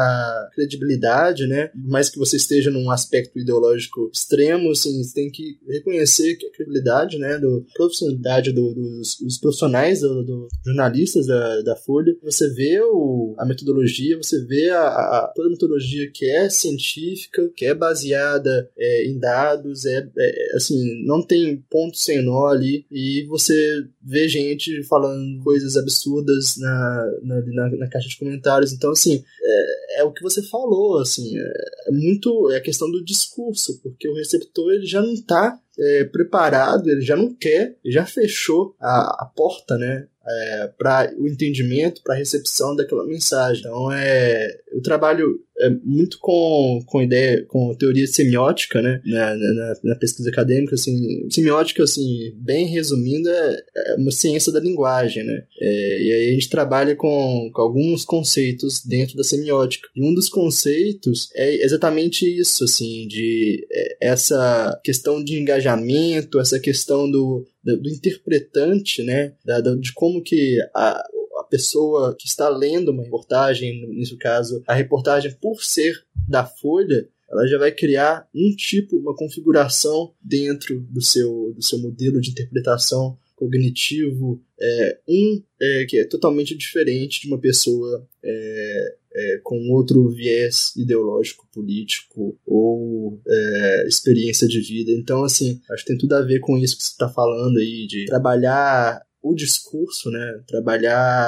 a credibilidade, né, mas que você esteja num aspecto ideológico extremo, assim, você tem que reconhecer que a credibilidade, né, do, profissionalidade do, dos, dos profissionais, dos do jornalistas da, da Folha, você vê o, a metodologia, você vê a, a, toda a metodologia que é científica, que é baseada é, em dados, é, é, assim, não tem ponto sem nó ali, e você vê gente falando coisas absurdas na, na, na, na caixa de comentários. Então, assim, é, é o que você falou, assim, é, é muito, é a questão do discurso, porque o receptor, ele já não está é, preparado, ele já não quer, ele já fechou a, a porta, né, é, para o entendimento, para a recepção daquela mensagem. Então, é, eu trabalho é, muito com, com ideia, com teoria semiótica, né, na, na, na pesquisa acadêmica, assim, semiótica, assim, bem resumindo, é, é uma ciência da linguagem, né, é, e aí a gente trabalha com, com alguns conceitos dentro da semiótica, e um dos conceitos é exatamente isso, assim, de é, essa questão de engajamento, essa questão do do, do interpretante, né, da, da, de como que a, a pessoa que está lendo uma reportagem, nesse caso, a reportagem, por ser da Folha, ela já vai criar um tipo, uma configuração dentro do seu, do seu modelo de interpretação cognitivo, é, um é, que é totalmente diferente de uma pessoa é, é, com outro viés ideológico, político ou é, experiência de vida. Então, assim, acho que tem tudo a ver com isso que você está falando aí, de trabalhar o discurso, né? Trabalhar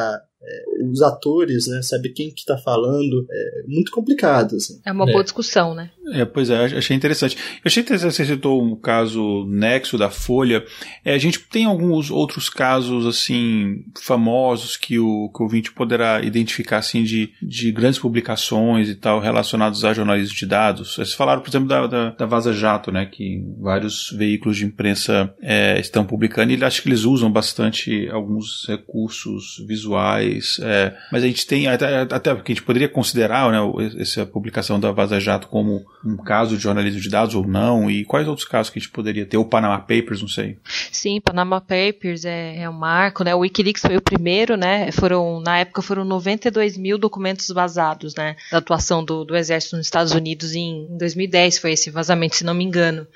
é, os atores, né, saber quem que tá falando, é muito complicado, assim. É uma boa é. discussão, né? É, pois é, achei interessante. Eu achei interessante, você citou um caso Nexo da Folha. É, a gente tem alguns outros casos, assim, famosos que o, que o ouvinte poderá identificar, assim, de, de grandes publicações e tal, relacionados a jornalismo de dados. Vocês falaram, por exemplo, da, da, da Vaza Jato, né, que vários veículos de imprensa é, estão publicando, e acho que eles usam bastante alguns recursos visuais, é, mas a gente tem, até, até porque a gente poderia considerar, né, essa publicação da Vaza Jato como um caso de jornalismo de dados ou não, e quais outros casos que a gente poderia ter? O Panama Papers, não sei. Sim, Panama Papers é, é um marco, né? O Wikileaks foi o primeiro, né? Foram, na época foram noventa e dois mil documentos vazados, né? Da atuação do, do Exército nos Estados Unidos em, em dois mil e dez, foi esse vazamento, se não me engano.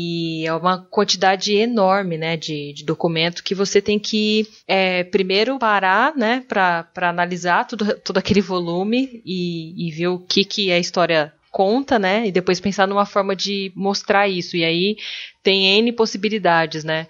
E é uma quantidade enorme, né? De, de documento que você tem que é, primeiro parar, né? Para para analisar tudo, todo aquele volume e, e ver o que, que a história conta, né, e depois pensar numa forma de mostrar isso, e aí tem N possibilidades, né,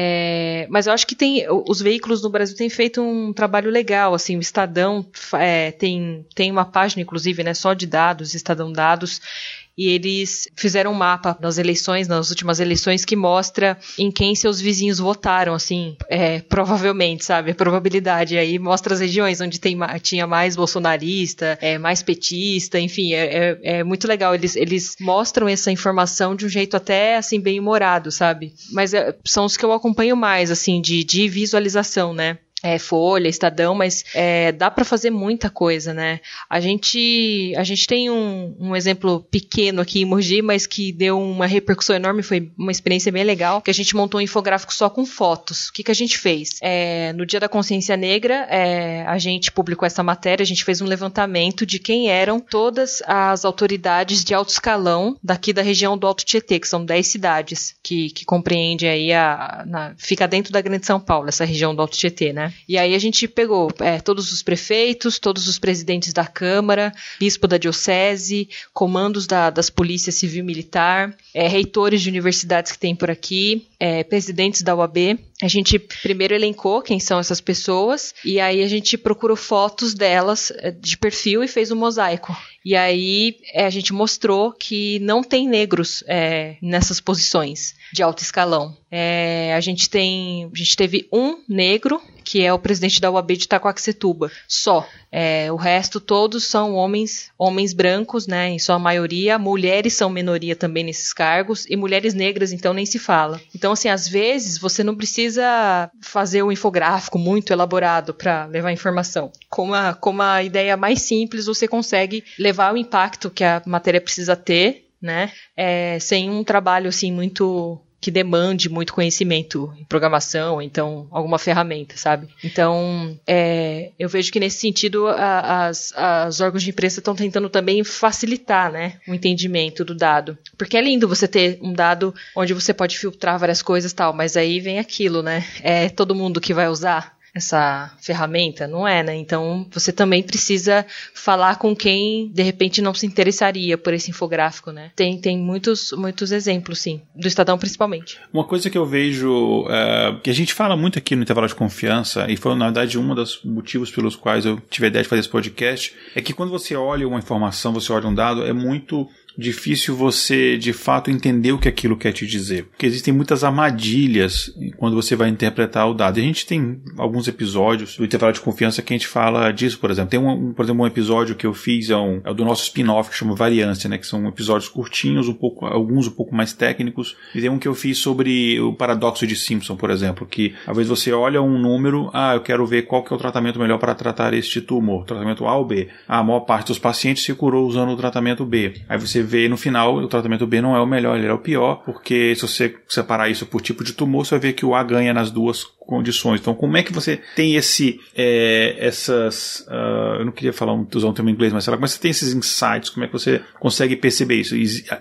é, mas eu acho que tem, os veículos no Brasil têm feito um trabalho legal, assim, o Estadão é, tem, tem uma página, inclusive, né, só de dados, Estadão Dados, e eles fizeram um mapa nas eleições, nas últimas eleições, que mostra em quem seus vizinhos votaram, assim, é, provavelmente, sabe, a probabilidade, aí mostra as regiões onde tem, tinha mais bolsonarista, é, mais petista, enfim, é, é, é muito legal, eles, eles mostram essa informação de um jeito até, assim, bem humorado, sabe, mas é, são os que eu acompanho mais, assim, de, de visualização, né. É, Folha, Estadão, mas é, dá para fazer muita coisa, né? A gente, a gente tem um, um exemplo pequeno aqui em Mogi, mas que deu uma repercussão enorme, foi uma experiência bem legal, que a gente montou um infográfico só com fotos. O que, que a gente fez? É, no Dia da Consciência Negra, é, a gente publicou essa matéria, a gente fez um levantamento de quem eram todas as autoridades de alto escalão daqui da região do Alto Tietê, que são dez cidades, que, que compreende aí, a, na, fica dentro da Grande São Paulo, essa região do Alto Tietê, né? E aí a gente pegou é, todos os prefeitos, todos os presidentes da Câmara, bispo da diocese, comandos da, das polícias civil e militar, é, reitores de universidades que tem por aqui, é, presidentes da U A B. A gente primeiro elencou quem são essas pessoas e aí a gente procurou fotos delas de perfil e fez um mosaico. E aí é, a gente mostrou que não tem negros é, nessas posições de alto escalão. É, a gente tem, a gente teve um negro, que é o presidente da U A B de Itaquaquecetuba, só. É, o resto todos são homens, homens brancos, né, em sua maioria. Mulheres são minoria também nesses cargos, e mulheres negras, então, nem se fala. Então, assim, às vezes, você não precisa fazer um infográfico muito elaborado para levar informação. Com uma, com uma ideia mais simples, você consegue levar o impacto que a matéria precisa ter, né, é, sem um trabalho, assim, muito... que demande muito conhecimento em programação, ou então alguma ferramenta, sabe? Então, é, eu vejo que nesse sentido a, as, as órgãos de imprensa estão tentando também facilitar, né, o entendimento do dado. Porque é lindo você ter um dado onde você pode filtrar várias coisas e tal, mas aí vem aquilo, né? É todo mundo que vai usar essa ferramenta? Não é, né? Então, você também precisa falar com quem, de repente, não se interessaria por esse infográfico, né? Tem, tem muitos, muitos exemplos, sim. Do Estadão, principalmente. Uma coisa que eu vejo, é, que a gente fala muito aqui no Intervalo de Confiança, e foi, na verdade, um dos motivos pelos quais eu tive a ideia de fazer esse podcast, é que quando você olha uma informação, você olha um dado, é muito difícil você, de fato, entender o que aquilo quer te dizer. Porque existem muitas armadilhas quando você vai interpretar o dado. E a gente tem alguns episódios do Intervalo de Confiança que a gente fala disso, por exemplo. Tem, um, por exemplo, um episódio que eu fiz, é, um, é o do nosso spin-off, que chama Variância, né? Que são episódios curtinhos, um pouco, alguns um pouco mais técnicos. E tem um que eu fiz sobre o paradoxo de Simpson, por exemplo, que às vezes você olha um número, ah, eu quero ver qual que é o tratamento melhor para tratar este tumor, tratamento A ou B. Ah, a maior parte dos pacientes se curou usando o tratamento B. Aí você vê no final, o tratamento B não é o melhor, ele é o pior, porque se você separar isso por tipo de tumor, você vai ver que o A ganha nas duas condições. Então, como é que você tem esse, é, essas, uh, eu não queria falar um, usar um termo em inglês, mas sei lá, como é que você tem esses insights, como é que você consegue perceber isso?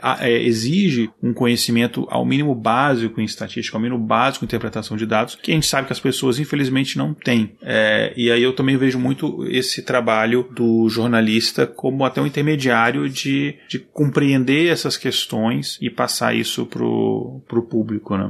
Exige um conhecimento ao mínimo básico em estatística, ao mínimo básico em interpretação de dados, que a gente sabe que as pessoas, infelizmente, não têm. É, e aí eu também vejo muito esse trabalho do jornalista como até um intermediário de, de compreender essas questões e passar isso pro, pro público, né?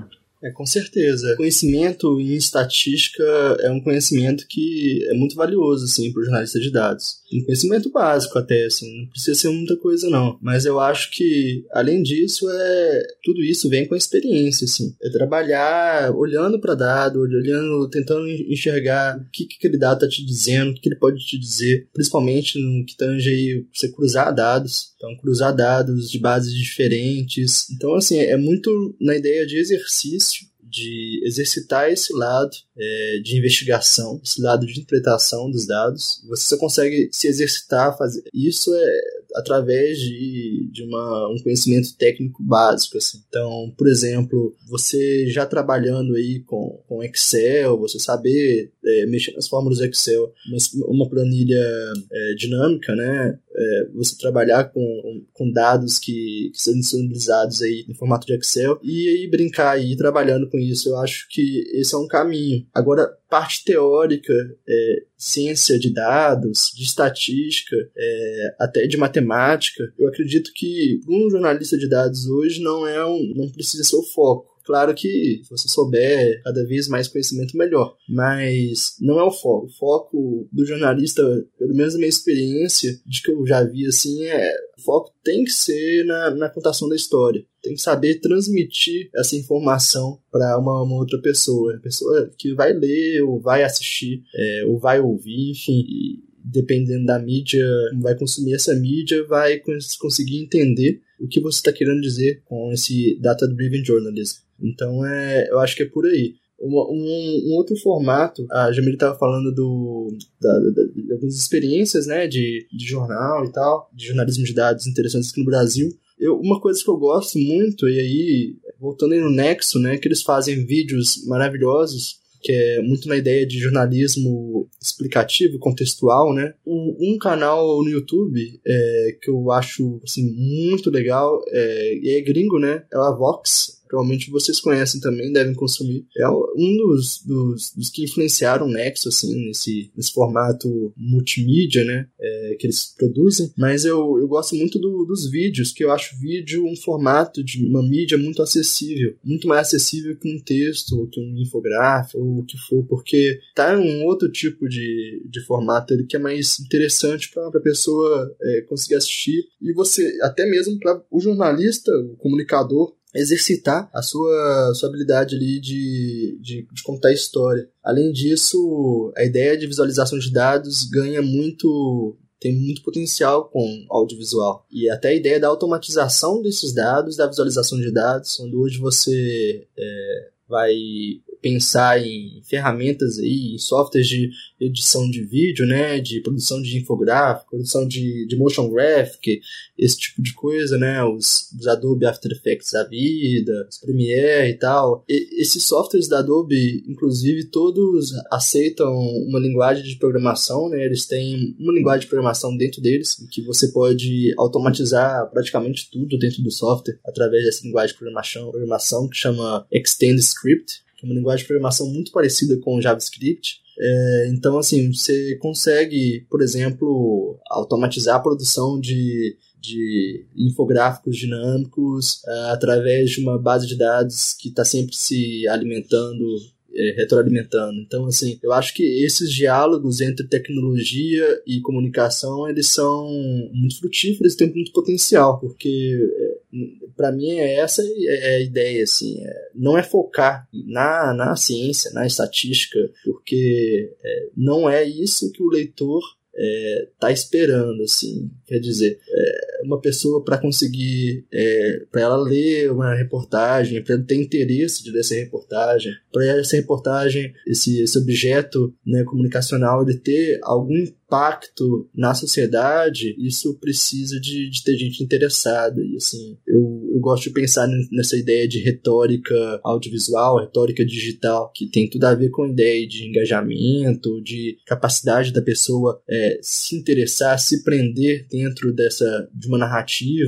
É, com certeza. Conhecimento em estatística é um conhecimento que é muito valioso, assim, para o jornalista de dados. Um conhecimento básico até, assim, não precisa ser muita coisa, não. Mas eu acho que, além disso, é tudo isso vem com a experiência, assim. É trabalhar olhando para dado, olhando, tentando enxergar o que, que aquele dado está te dizendo, o que ele pode te dizer, principalmente no que tange aí você cruzar dados. Então, cruzar dados de bases diferentes. Então, assim, é muito na ideia de exercício, de exercitar esse lado é, de investigação, esse lado de interpretação dos dados. Você só consegue se exercitar, fazer isso é através de, de uma, um conhecimento técnico básico, assim. Então, por exemplo, você já trabalhando aí com, com Excel, você saber é, mexer nas fórmulas do Excel, uma, uma planilha é, dinâmica, né? É, você trabalhar com, com dados que, que são disponibilizados aí no formato de Excel e aí brincar aí trabalhando com isso, eu acho que esse é um caminho. Agora, parte teórica, é, ciência de dados, de estatística, é, até de matemática, eu acredito que um jornalista de dados hoje não, é um, não precisa ser o foco. Claro que se você souber cada vez mais conhecimento, melhor. Mas não é o foco. O foco do jornalista, pelo menos na minha experiência, de que eu já vi assim, é o foco tem que ser na, na contação da história. Tem que saber transmitir essa informação para uma, uma outra pessoa. A pessoa que vai ler, ou vai assistir, é, ou vai ouvir, enfim... E, dependendo da mídia, vai consumir essa mídia, vai cons- conseguir entender o que você está querendo dizer com esse data-driven journalism. Então, é, eu acho que é por aí. Um, um, um outro formato, a Jamile estava falando do, da, da, de algumas experiências, né, de, de jornal e tal, de jornalismo de dados interessantes aqui no Brasil. Eu, uma coisa que eu gosto muito, e aí, voltando aí no Nexo, né, que eles fazem vídeos maravilhosos, que é muito na ideia de jornalismo explicativo, contextual, né? Um, um canal no YouTube é, que eu acho assim, muito legal, é, e é gringo, né? É a Vox. Provavelmente vocês conhecem também, devem consumir. É um dos, dos, dos que influenciaram o Nexo, assim, nesse, nesse formato multimídia, né, é, que eles produzem. Mas eu, eu gosto muito do, dos vídeos, que eu acho vídeo um formato de uma mídia muito acessível. Muito mais acessível que um texto, ou que um infográfico, ou o que for, porque tá um outro tipo de, de formato ali que é mais interessante para a pessoa é, conseguir assistir. E você, até mesmo para o jornalista, o comunicador, exercitar a sua, sua habilidade ali de, de, de contar história. Além disso, a ideia de visualização de dados ganha muito, tem muito potencial com audiovisual. E até a ideia da automatização desses dados, da visualização de dados, onde hoje você é, vai pensar em ferramentas aí, em softwares de edição de vídeo, né, de produção de infográfico, produção de, de motion graphic, esse tipo de coisa, né, os, os Adobe After Effects da vida, os Premiere e tal. E, esses softwares da Adobe, inclusive, todos aceitam uma linguagem de programação, né, eles têm uma linguagem de programação dentro deles, que você pode automatizar praticamente tudo dentro do software através dessa linguagem de programação, programação que chama ExtendScript, que é uma linguagem de programação muito parecida com o JavaScript. É, então, assim, você consegue, por exemplo, automatizar a produção de, de infográficos dinâmicos uh, através de uma base de dados que está sempre se alimentando, é, retroalimentando. Então, assim, eu acho que esses diálogos entre tecnologia e comunicação, eles são muito frutíferos e têm muito potencial, porque é, para mim é essa é a ideia, assim, é, não é focar na, na ciência, na estatística, porque é, não é isso que o leitor é, tá esperando, assim, quer dizer, é, uma pessoa para conseguir, é, para ela ler uma reportagem, para ela ter interesse de ler essa reportagem, para essa reportagem, esse, esse objeto, né, comunicacional, ele ter algum impacto na sociedade, isso precisa de, de ter gente interessada. E assim, eu, eu gosto de pensar nessa ideia de retórica audiovisual, retórica digital, que tem tudo a ver com a ideia de engajamento, de capacidade da pessoa é, se interessar, se prender dentro dessa, de uma narrativa.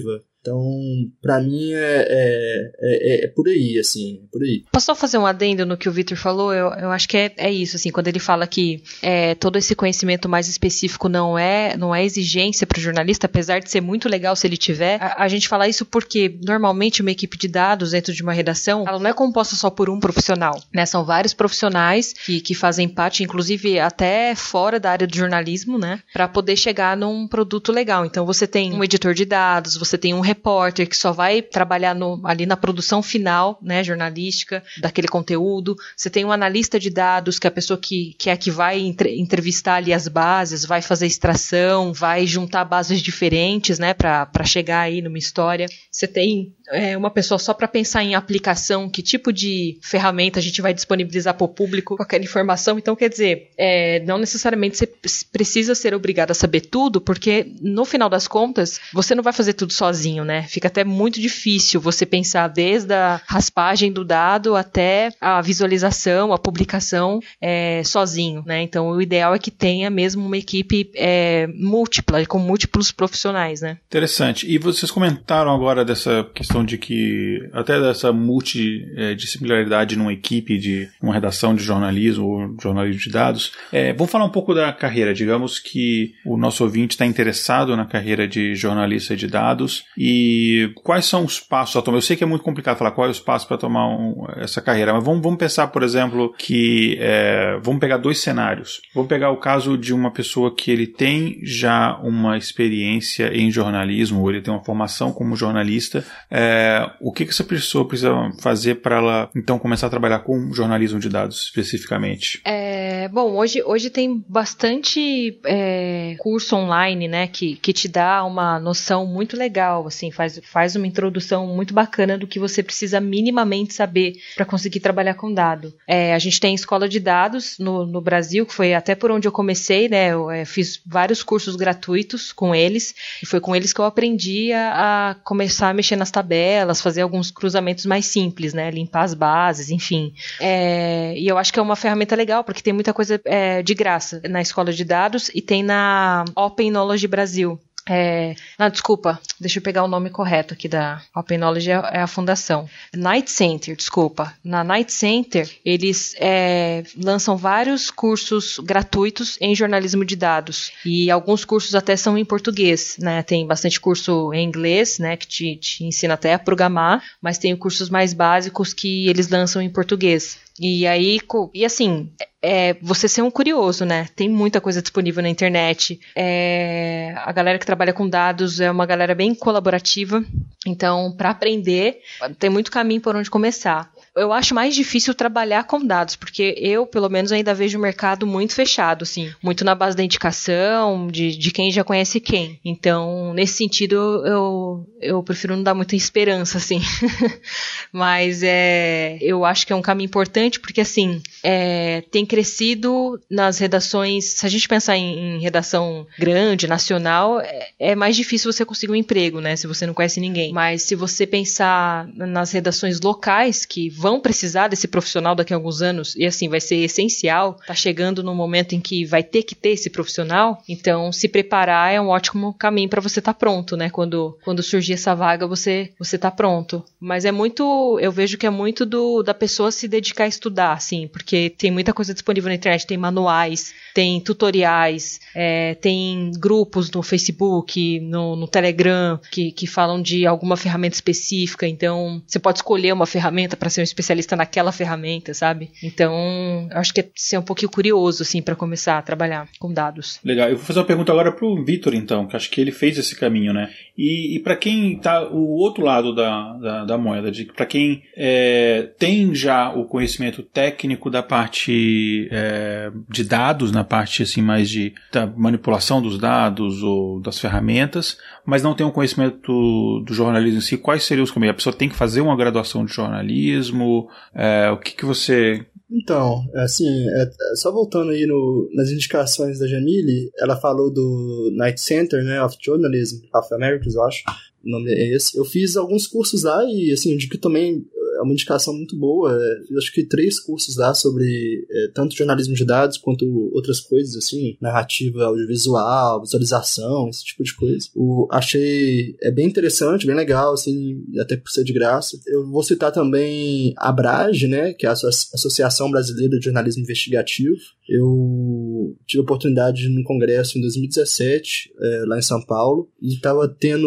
Então, pra mim, é, é, é, é por aí, assim, é por aí. Posso só fazer um adendo no que o Vitor falou? Eu, eu acho que é, é isso, assim, quando ele fala que é, todo esse conhecimento mais específico não é, não é exigência para o jornalista, apesar de ser muito legal se ele tiver, a, a gente fala isso porque, normalmente, uma equipe de dados dentro de uma redação, ela não é composta só por um profissional, né? São vários profissionais que, que fazem parte, inclusive, até fora da área do jornalismo, né? Para poder chegar num produto legal. Então, você tem um editor de dados, você tem um repórter que só vai trabalhar no, ali na produção final, né, jornalística, daquele conteúdo. Você tem um analista de dados, que é a pessoa que, que é a que vai entre, entrevistar ali as bases, vai fazer extração, vai juntar bases diferentes, né, para chegar aí numa história. Você tem é, uma pessoa só para pensar em aplicação, que tipo de ferramenta a gente vai disponibilizar para o público com aquela informação. Então, quer dizer, é, não necessariamente você precisa ser obrigado a saber tudo, porque no final das contas, você não vai fazer tudo sozinho, né? Fica até muito difícil você pensar desde a raspagem do dado até a visualização, a publicação é, sozinho, né? Então, o ideal é que tenha mesmo uma equipe é, múltipla, com múltiplos profissionais, né? Interessante. E vocês comentaram agora dessa questão de que, até dessa multidisciplinaridade numa equipe de uma redação de jornalismo ou jornalismo de dados. É, vamos falar um pouco da carreira. Digamos que o nosso ouvinte está interessado na carreira de jornalista de dados. E quais são os passos a tomar? Eu sei que é muito complicado falar quais os passos para tomar um, essa carreira, mas vamos, vamos pensar, por exemplo, que é, vamos pegar dois cenários. Vamos pegar o caso de uma pessoa que ele tem já uma experiência em jornalismo, ou ele tem uma formação como jornalista. É, o que, que essa pessoa precisa fazer para ela, então, começar a trabalhar com jornalismo de dados, especificamente? É, bom, hoje, hoje tem bastante é, curso online, né, que, que te dá uma noção muito legal, assim, faz, faz uma introdução muito bacana do que você precisa minimamente saber para conseguir trabalhar com dado. É, a gente tem escola de dados no, no Brasil, que foi até por onde eu comecei, né, eu é, fiz vários cursos gratuitos com eles, e foi com eles que eu aprendi a, a começar a mexer nas tabelas, fazer alguns cruzamentos mais simples, né, limpar as bases, enfim. É, e eu acho que é uma ferramenta legal, porque tem muita coisa é, de graça na escola de dados e tem na Open Knowledge Brasil. É, não, desculpa, deixa eu pegar o nome correto aqui da Open Knowledge, é, é a fundação. Knight Center, desculpa. Na Knight Center, eles é, lançam vários cursos gratuitos em jornalismo de dados. E alguns cursos até são em português, né? Tem bastante curso em inglês, né? Que te, te ensina até a programar, mas tem cursos mais básicos que eles lançam em português. E aí, e assim, é você ser um curioso, né? Tem muita coisa disponível na internet. É, a galera que trabalha com dados é uma galera bem colaborativa. Então, para aprender, tem muito caminho por onde começar. Eu acho mais difícil trabalhar com dados, porque eu, pelo menos, ainda vejo o mercado muito fechado, assim, muito na base da indicação, de, de quem já conhece quem. Então, nesse sentido, eu, eu prefiro não dar muita esperança, assim. Mas é, eu acho que é um caminho importante, porque, assim, é, tem crescido nas redações, se a gente pensar em, em redação grande, nacional, é, é mais difícil você conseguir um emprego, né, se você não conhece ninguém. Mas se você pensar nas redações locais, que vão precisar desse profissional daqui a alguns anos, e assim, vai ser essencial, tá chegando num momento em que vai ter que ter esse profissional, então se preparar é um ótimo caminho para você estar tá pronto, né, quando, quando surgir essa vaga, você, você tá pronto. Mas é muito, eu vejo que é muito do, da pessoa se dedicar a estudar, assim, porque tem muita coisa disponível na internet, tem manuais, tem tutoriais, é, tem grupos no Facebook, no, no Telegram, que, que falam de alguma ferramenta específica, então você pode escolher uma ferramenta para ser um especialista naquela ferramenta, sabe? Então, eu acho que é ser um pouquinho curioso, assim, para começar a trabalhar com dados. Legal. Eu vou fazer uma pergunta agora pro Vitor, então, que acho que ele fez esse caminho, né? E, e para quem tá o outro lado da, da, da moeda, de para quem é, tem já o conhecimento técnico da parte é, de dados, na parte, assim, mais de da manipulação dos dados ou das ferramentas, mas não tem um conhecimento do, do jornalismo em si, quais seriam os caminhos? A pessoa tem que fazer uma graduação de jornalismo? É, o que, que você... Então, assim, é, só voltando aí no, nas indicações da Jamile, ela falou do Knight Center, né, of Journalism of Americas, eu acho, o nome é esse. Eu fiz alguns cursos lá e, assim, eu digo que também é uma indicação muito boa. Eu acho que três cursos lá sobre é, tanto jornalismo de dados quanto outras coisas, assim, narrativa audiovisual, visualização, esse tipo de coisa. Eu achei é bem interessante, bem legal, assim, até por ser de graça. Eu vou citar também a ABRAGE, né, que é a Associação Brasileira de Jornalismo Investigativo. Eu tive a oportunidade de ir num congresso em dois mil e dezessete, é, lá em São Paulo, e estava tendo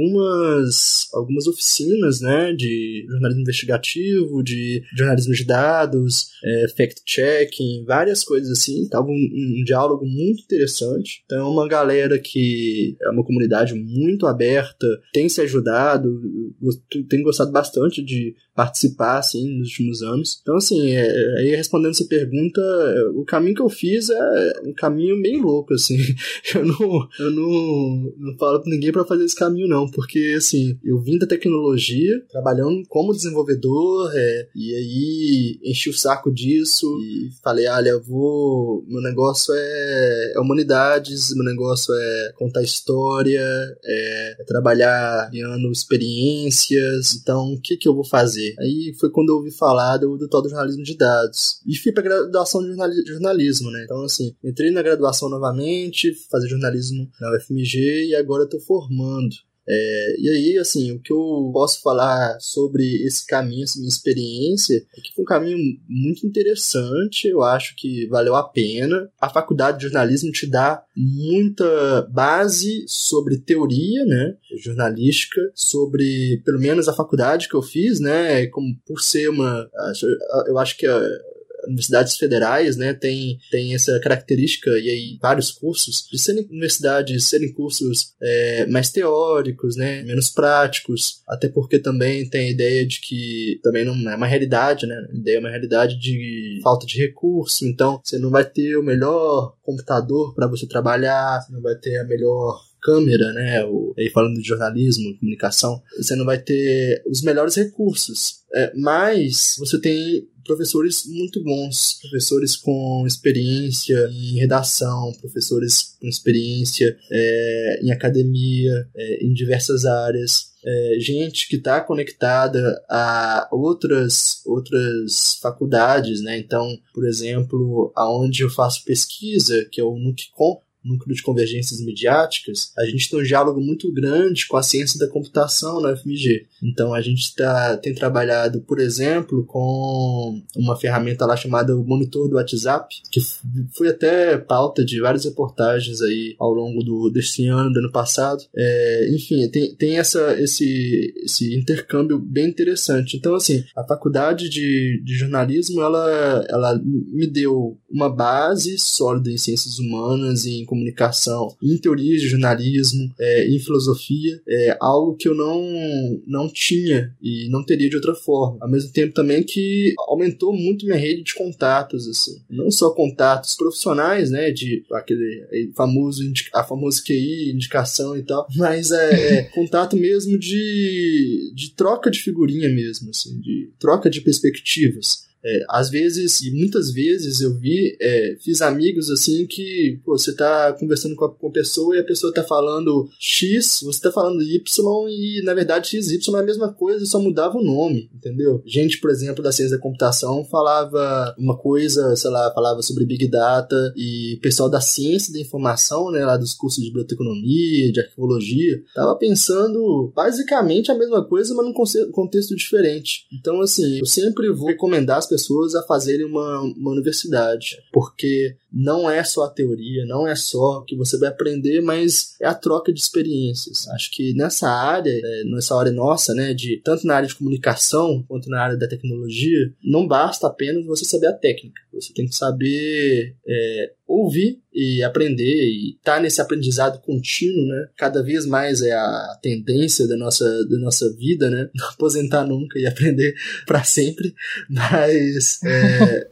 algumas, algumas oficinas, né, de jornalismo investigativo, de jornalismo de dados, é, fact-checking, várias coisas assim. Tava um, um diálogo muito interessante. Então é uma galera que é uma comunidade muito aberta, tem se ajudado, tem gostado bastante de participar, assim, nos últimos anos. Então, assim, é, aí respondendo essa pergunta, o caminho que eu fiz é um caminho meio louco, assim. Eu não, eu não, não falo pra ninguém pra fazer esse caminho, não, porque, assim, eu vim da tecnologia, trabalhando como desenvolvedor, é, e aí enchi o saco disso e falei, olha, eu vou... Meu negócio é, é humanidades, meu negócio é contar história, é, é trabalhar criando experiências, então o que que eu vou fazer? Aí foi quando eu ouvi falar do, do tal do jornalismo de dados. E fui pra graduação de jornalismo, né? Então, assim, entrei na graduação novamente, fazer jornalismo na U F M G e agora eu tô formando. É, e aí, assim, o que eu posso falar sobre esse caminho, essa minha experiência, é que foi um caminho muito interessante, eu acho que valeu a pena. A faculdade de jornalismo te dá muita base sobre teoria, né, jornalística, sobre, pelo menos a faculdade que eu fiz, né, como por ser uma, eu acho que a universidades federais, né, tem, tem essa característica, e aí vários cursos, de serem universidades, serem cursos é, mais teóricos, né, menos práticos, até porque também tem a ideia de que também não é uma realidade, né, a ideia é uma realidade de falta de recurso, então você não vai ter o melhor computador para você trabalhar, você não vai ter a melhor câmera, né, ou, aí falando de jornalismo, comunicação, você não vai ter os melhores recursos, é, mas você tem professores muito bons, professores com experiência em redação, professores com experiência é, em academia, é, em diversas áreas, é, gente que está conectada a outras, outras faculdades, né? Então, por exemplo, aonde eu faço pesquisa, que é o NUCCOM, Núcleo de Convergências Midiáticas, a gente tem um diálogo muito grande com a ciência da computação na U F M G. Então a gente tá, tem trabalhado, por exemplo, com uma ferramenta lá chamada Monitor do WhatsApp, que foi até pauta de várias reportagens aí ao longo do, desse ano, do ano passado. É, enfim, tem, tem essa, esse, esse intercâmbio bem interessante. Então, assim, a faculdade de, de jornalismo, ela, ela me deu uma base sólida em ciências humanas e em comunicação, em teorias de jornalismo, é, em filosofia, é algo que eu não, não tinha e não teria de outra forma. Ao mesmo tempo também que aumentou muito minha rede de contatos, assim. Não só contatos profissionais, né, de aquele famoso, a famosa Q I, indicação e tal, mas é, é contato mesmo de, de troca de figurinha mesmo, assim, de troca de perspectivas. É, às vezes, e muitas vezes eu vi, é, fiz amigos assim que, pô, você tá conversando com a, com a pessoa e a pessoa tá falando X, você tá falando Y e na verdade X e Y é a mesma coisa, só mudava o nome, entendeu? Gente, por exemplo, da ciência da computação falava uma coisa, sei lá, falava sobre Big Data e o pessoal da ciência da informação, né, lá dos cursos de biblioteconomia, de arquivologia, tava pensando basicamente a mesma coisa, mas num contexto diferente. Então, assim, eu sempre vou recomendar as pessoas a fazerem uma, uma universidade, porque não é só a teoria, não é só o que você vai aprender, mas é a troca de experiências. Acho que nessa área, é, nessa área nossa, né, de, tanto na área de comunicação quanto na área da tecnologia, não basta apenas você saber a técnica, você tem que saber é, ouvir e aprender e estar tá nesse aprendizado contínuo, né? Cada vez mais é a tendência da nossa, da nossa vida, né? Não aposentar nunca e aprender para sempre, mas é,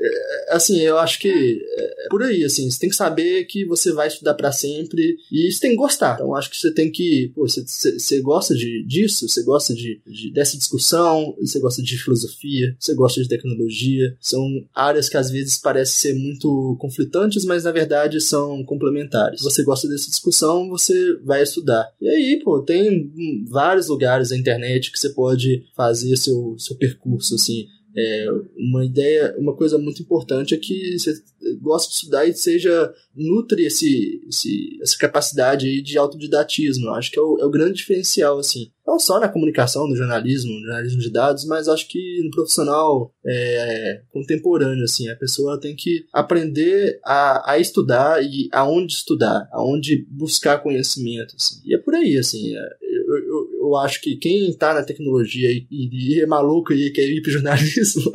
assim, eu acho que é por aí, assim, você tem que saber que você vai estudar pra sempre e você tem que gostar. Então, acho que você tem que, pô, você, você, você gosta de, disso, você gosta de, de, dessa discussão, você gosta de filosofia, você gosta de tecnologia, são áreas que às vezes parecem ser muito conflitantes, mas na verdade são complementares. Se você gosta dessa discussão, você vai estudar. E aí, pô, tem vários lugares na internet que você pode fazer seu, seu percurso, assim. É, uma ideia, uma coisa muito importante é que você gosta de estudar e seja, nutre esse, esse, essa capacidade aí de autodidatismo. Eu acho que é o, é o grande diferencial, assim. Não só na comunicação, no jornalismo, no jornalismo de dados, mas acho que no profissional é, contemporâneo, assim, a pessoa tem que aprender a, a estudar e aonde estudar, aonde buscar conhecimento, assim. E é por aí, assim, é, eu, eu, eu acho que quem tá na tecnologia e, e é maluco e quer ir pro jornalismo,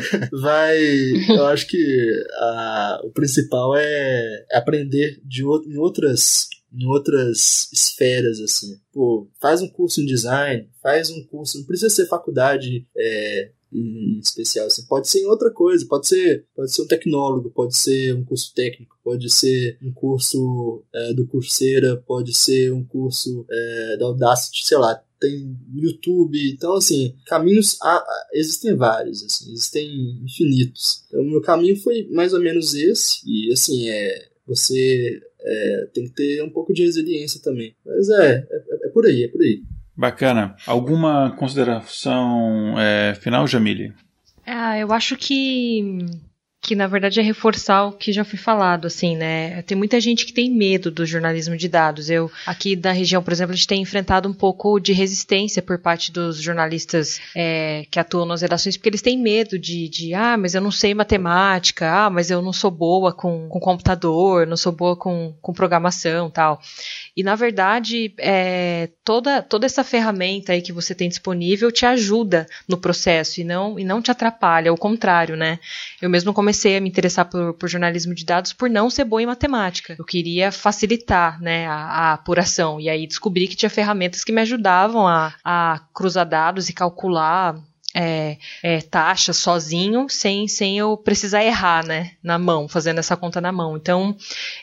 vai, eu acho que a, o principal é aprender de, em outras... em outras esferas, assim. Pô, faz um curso em design, faz um curso, não precisa ser faculdade é, em especial, assim. Pode ser em outra coisa, pode ser, pode ser um tecnólogo, pode ser um curso técnico, pode ser um curso é, do Coursera, pode ser um curso é, da Audacity, sei lá, tem YouTube, então assim, caminhos há, existem vários, assim, existem infinitos. Então, o meu caminho foi mais ou menos esse, e assim, é, você... É, tem que ter um pouco de resiliência também. Mas é, é, é por aí, é por aí. Bacana. Alguma consideração é, final, Jamile? Ah, eu acho que... que na verdade é reforçar o que já foi falado, assim, né? Tem muita gente que tem medo do jornalismo de dados. Eu, aqui da região, por exemplo, a gente tem enfrentado um pouco de resistência por parte dos jornalistas é, que atuam nas redações, porque eles têm medo de, de, ah, mas eu não sei matemática, ah, mas eu não sou boa com, com computador, não sou boa com, com programação, tal. E, na verdade, é, toda, toda essa ferramenta aí que você tem disponível te ajuda no processo e não, e não te atrapalha, ao contrário, né? Eu mesmo comecei a me interessar por, por jornalismo de dados por não ser boa em matemática. Eu queria facilitar, né, a, a apuração. E aí descobri que tinha ferramentas que me ajudavam a, a cruzar dados e calcular É, é, taxa sozinho, sem, sem eu precisar errar, né, na mão, fazendo essa conta na mão. Então,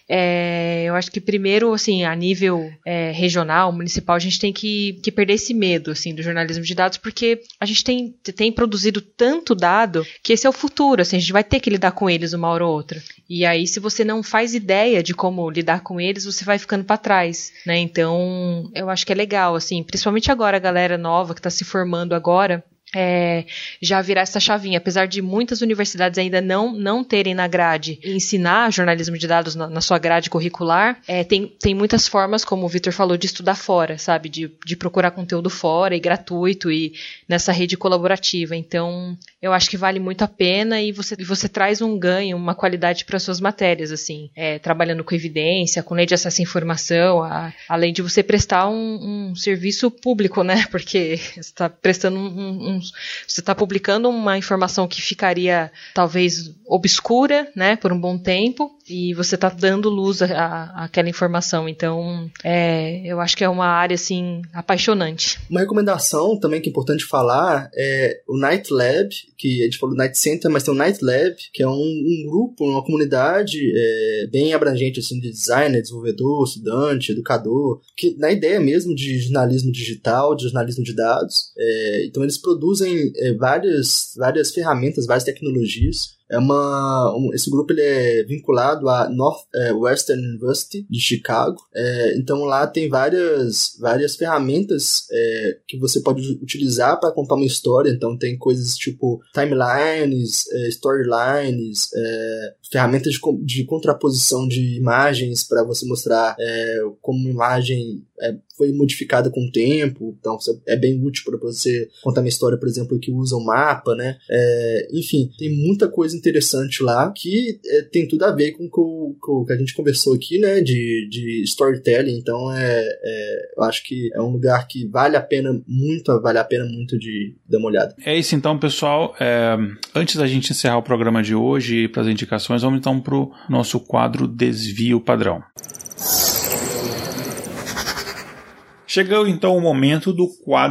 é, eu acho que primeiro, assim, a nível é, regional, municipal, a gente tem que, que perder esse medo, assim, do jornalismo de dados, porque a gente tem, tem produzido tanto dado que esse é o futuro, assim, a gente vai ter que lidar com eles uma hora ou outra. E aí, se você não faz ideia de como lidar com eles, você vai ficando para trás, né, então, eu acho que é legal, assim, principalmente agora a galera nova que está se formando agora, É, já virar essa chavinha, apesar de muitas universidades ainda não, não terem na grade ensinar jornalismo de dados na, na sua grade curricular, é, tem, tem muitas formas, como o Vitor falou, de estudar fora, sabe, de, de procurar conteúdo fora e gratuito e nessa rede colaborativa. Então eu acho que vale muito a pena e você, você traz um ganho, uma qualidade para suas matérias, assim, é, trabalhando com evidência, com lei de acesso à informação, a, além de você prestar um, um serviço público, né, porque você está prestando um, um você está publicando uma informação que ficaria talvez obscura, né, por um bom tempo, e você está dando luz àquela informação. Então, é, eu acho que é uma área assim apaixonante. Uma recomendação também que é importante falar é o Night Lab, que a gente falou do Night Center, mas tem o Night Lab, que é um, um grupo, uma comunidade é, bem abrangente assim, de designer, desenvolvedor, estudante, educador, que na ideia mesmo de jornalismo digital, de jornalismo de dados. É, então eles produzem Usem é, várias, várias ferramentas, várias tecnologias. É uma, um, esse grupo ele é vinculado à Northwestern University de Chicago. É, então lá tem várias, várias ferramentas é, que você pode utilizar para contar uma história. Então tem coisas tipo timelines, é, storylines, é, ferramentas de, de contraposição de imagens para você mostrar é, como uma imagem é, foi modificada com o tempo. Então é bem útil para você contar uma história, por exemplo, que usa um mapa, né? É, enfim, tem muita coisa interessante lá, que é, tem tudo a ver com o que a gente conversou aqui, né, de, de storytelling. Então é, é, eu acho que é um lugar que vale a pena muito, vale a pena muito de dar uma olhada. É isso então, pessoal. É, antes da gente encerrar o programa de hoje e para as indicações, vamos então para o nosso quadro Desvio Padrão. Chegou então o momento do quadro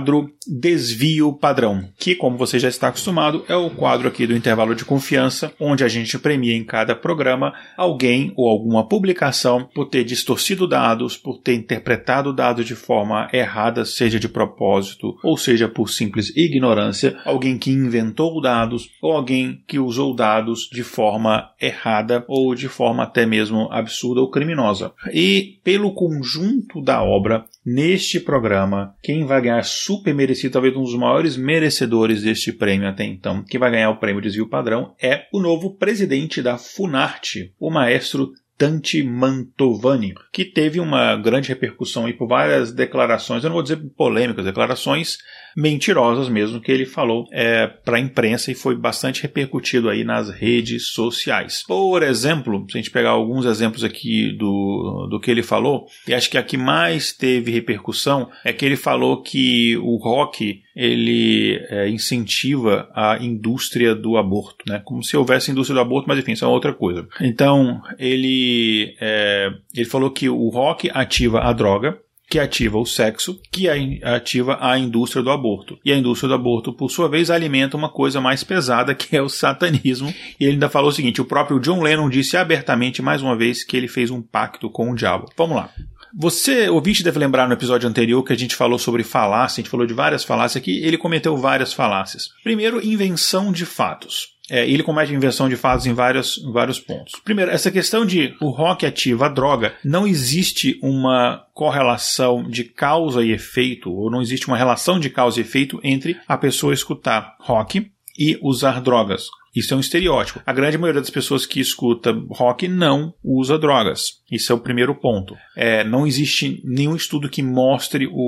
Desvio Padrão, que, como você já está acostumado, é o quadro aqui do Intervalo de Confiança, onde a gente premia em cada programa alguém ou alguma publicação por ter distorcido dados, por ter interpretado dados de forma errada, seja de propósito ou seja por simples ignorância, alguém que inventou dados ou alguém que usou dados de forma errada ou de forma até mesmo absurda ou criminosa. E pelo conjunto da obra, neste programa, quem vai ganhar super merecido, talvez um dos maiores merecedores deste prêmio até então, que vai ganhar o prêmio Desvio Padrão, é o novo presidente da Funarte, o maestro Dante Mantovani, que teve uma grande repercussão aí por várias declarações, eu não vou dizer polêmicas, declarações mentirosas mesmo, que ele falou é, para a imprensa e foi bastante repercutido aí nas redes sociais. Por exemplo, se a gente pegar alguns exemplos aqui do, do que ele falou, e acho que a que mais teve repercussão é que ele falou que o rock ele é, incentiva a indústria do aborto, né? Como se houvesse indústria do aborto, mas enfim, isso é outra coisa. Então, ele, é, ele falou que o rock ativa a droga, que ativa o sexo, que ativa a indústria do aborto. E a indústria do aborto, por sua vez, alimenta uma coisa mais pesada, que é o satanismo. E ele ainda falou o seguinte, o próprio John Lennon disse abertamente, mais uma vez, que ele fez um pacto com o diabo. Vamos lá. Você, ouvinte, deve lembrar no episódio anterior que a gente falou sobre falácia, a gente falou de várias falácias aqui, ele cometeu várias falácias. Primeiro, invenção de fatos. É, ele comete invenção de fatos em vários, vários pontos. Primeiro, essa questão de o rock ativa a droga, não existe uma correlação de causa e efeito, ou não existe uma relação de causa e efeito entre a pessoa escutar rock e usar drogas. Isso é um estereótipo. A grande maioria das pessoas que escuta rock não usa drogas. Isso é o primeiro ponto. É, não existe nenhum estudo que mostre o,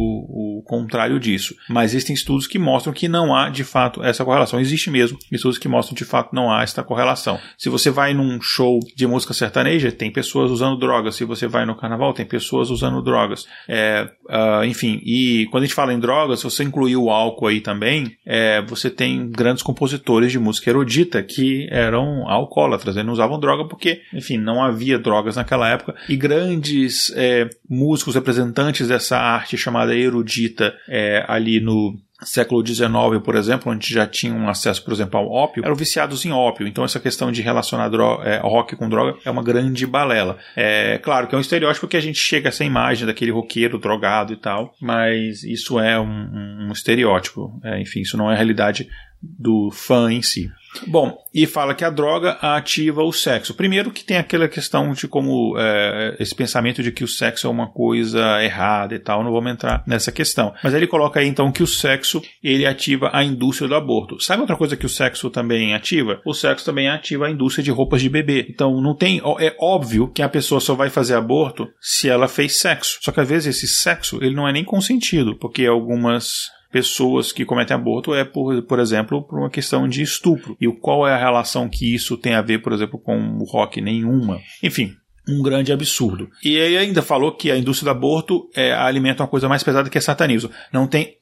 o contrário disso. Mas existem estudos que mostram que não há, de fato, essa correlação. Existe mesmo estudos que mostram que, de fato, não há essa correlação. Se você vai num show de música sertaneja, tem pessoas usando drogas. Se você vai no carnaval, tem pessoas usando drogas. É, uh, enfim, e quando a gente fala em drogas, se você incluir o álcool aí também, é, você tem grandes compositores de música erudita que eram alcoólatras, eles não usavam droga porque, enfim, não havia drogas naquela época, e grandes é, músicos representantes dessa arte chamada erudita é, ali no século dezenove, por exemplo, onde já tinham acesso, por exemplo, ao ópio, eram viciados em ópio. Então essa questão de relacionar droga, é, rock com droga é uma grande balela. É claro que é um estereótipo que a gente chega a essa imagem daquele roqueiro drogado e tal, mas isso é um, um estereótipo. É, enfim, isso não é a realidade do fã em si. Bom, e fala que a droga ativa o sexo. Primeiro que tem aquela questão de como é, esse pensamento de que o sexo é uma coisa errada e tal, não vamos entrar nessa questão. Mas ele coloca aí então que o sexo ele ativa a indústria do aborto. Sabe outra coisa que o sexo também ativa? O sexo também ativa a indústria de roupas de bebê. Então não tem, é óbvio que a pessoa só vai fazer aborto se ela fez sexo. Só que às vezes esse sexo ele não é nem consentido, porque algumas pessoas que cometem aborto é, por, por exemplo, por uma questão de estupro. E qual é a relação que isso tem a ver, por exemplo, com o rock? Nenhuma. Enfim, um grande absurdo. E ele ainda falou que a indústria do aborto é, alimenta uma coisa mais pesada que é satanismo. Não tem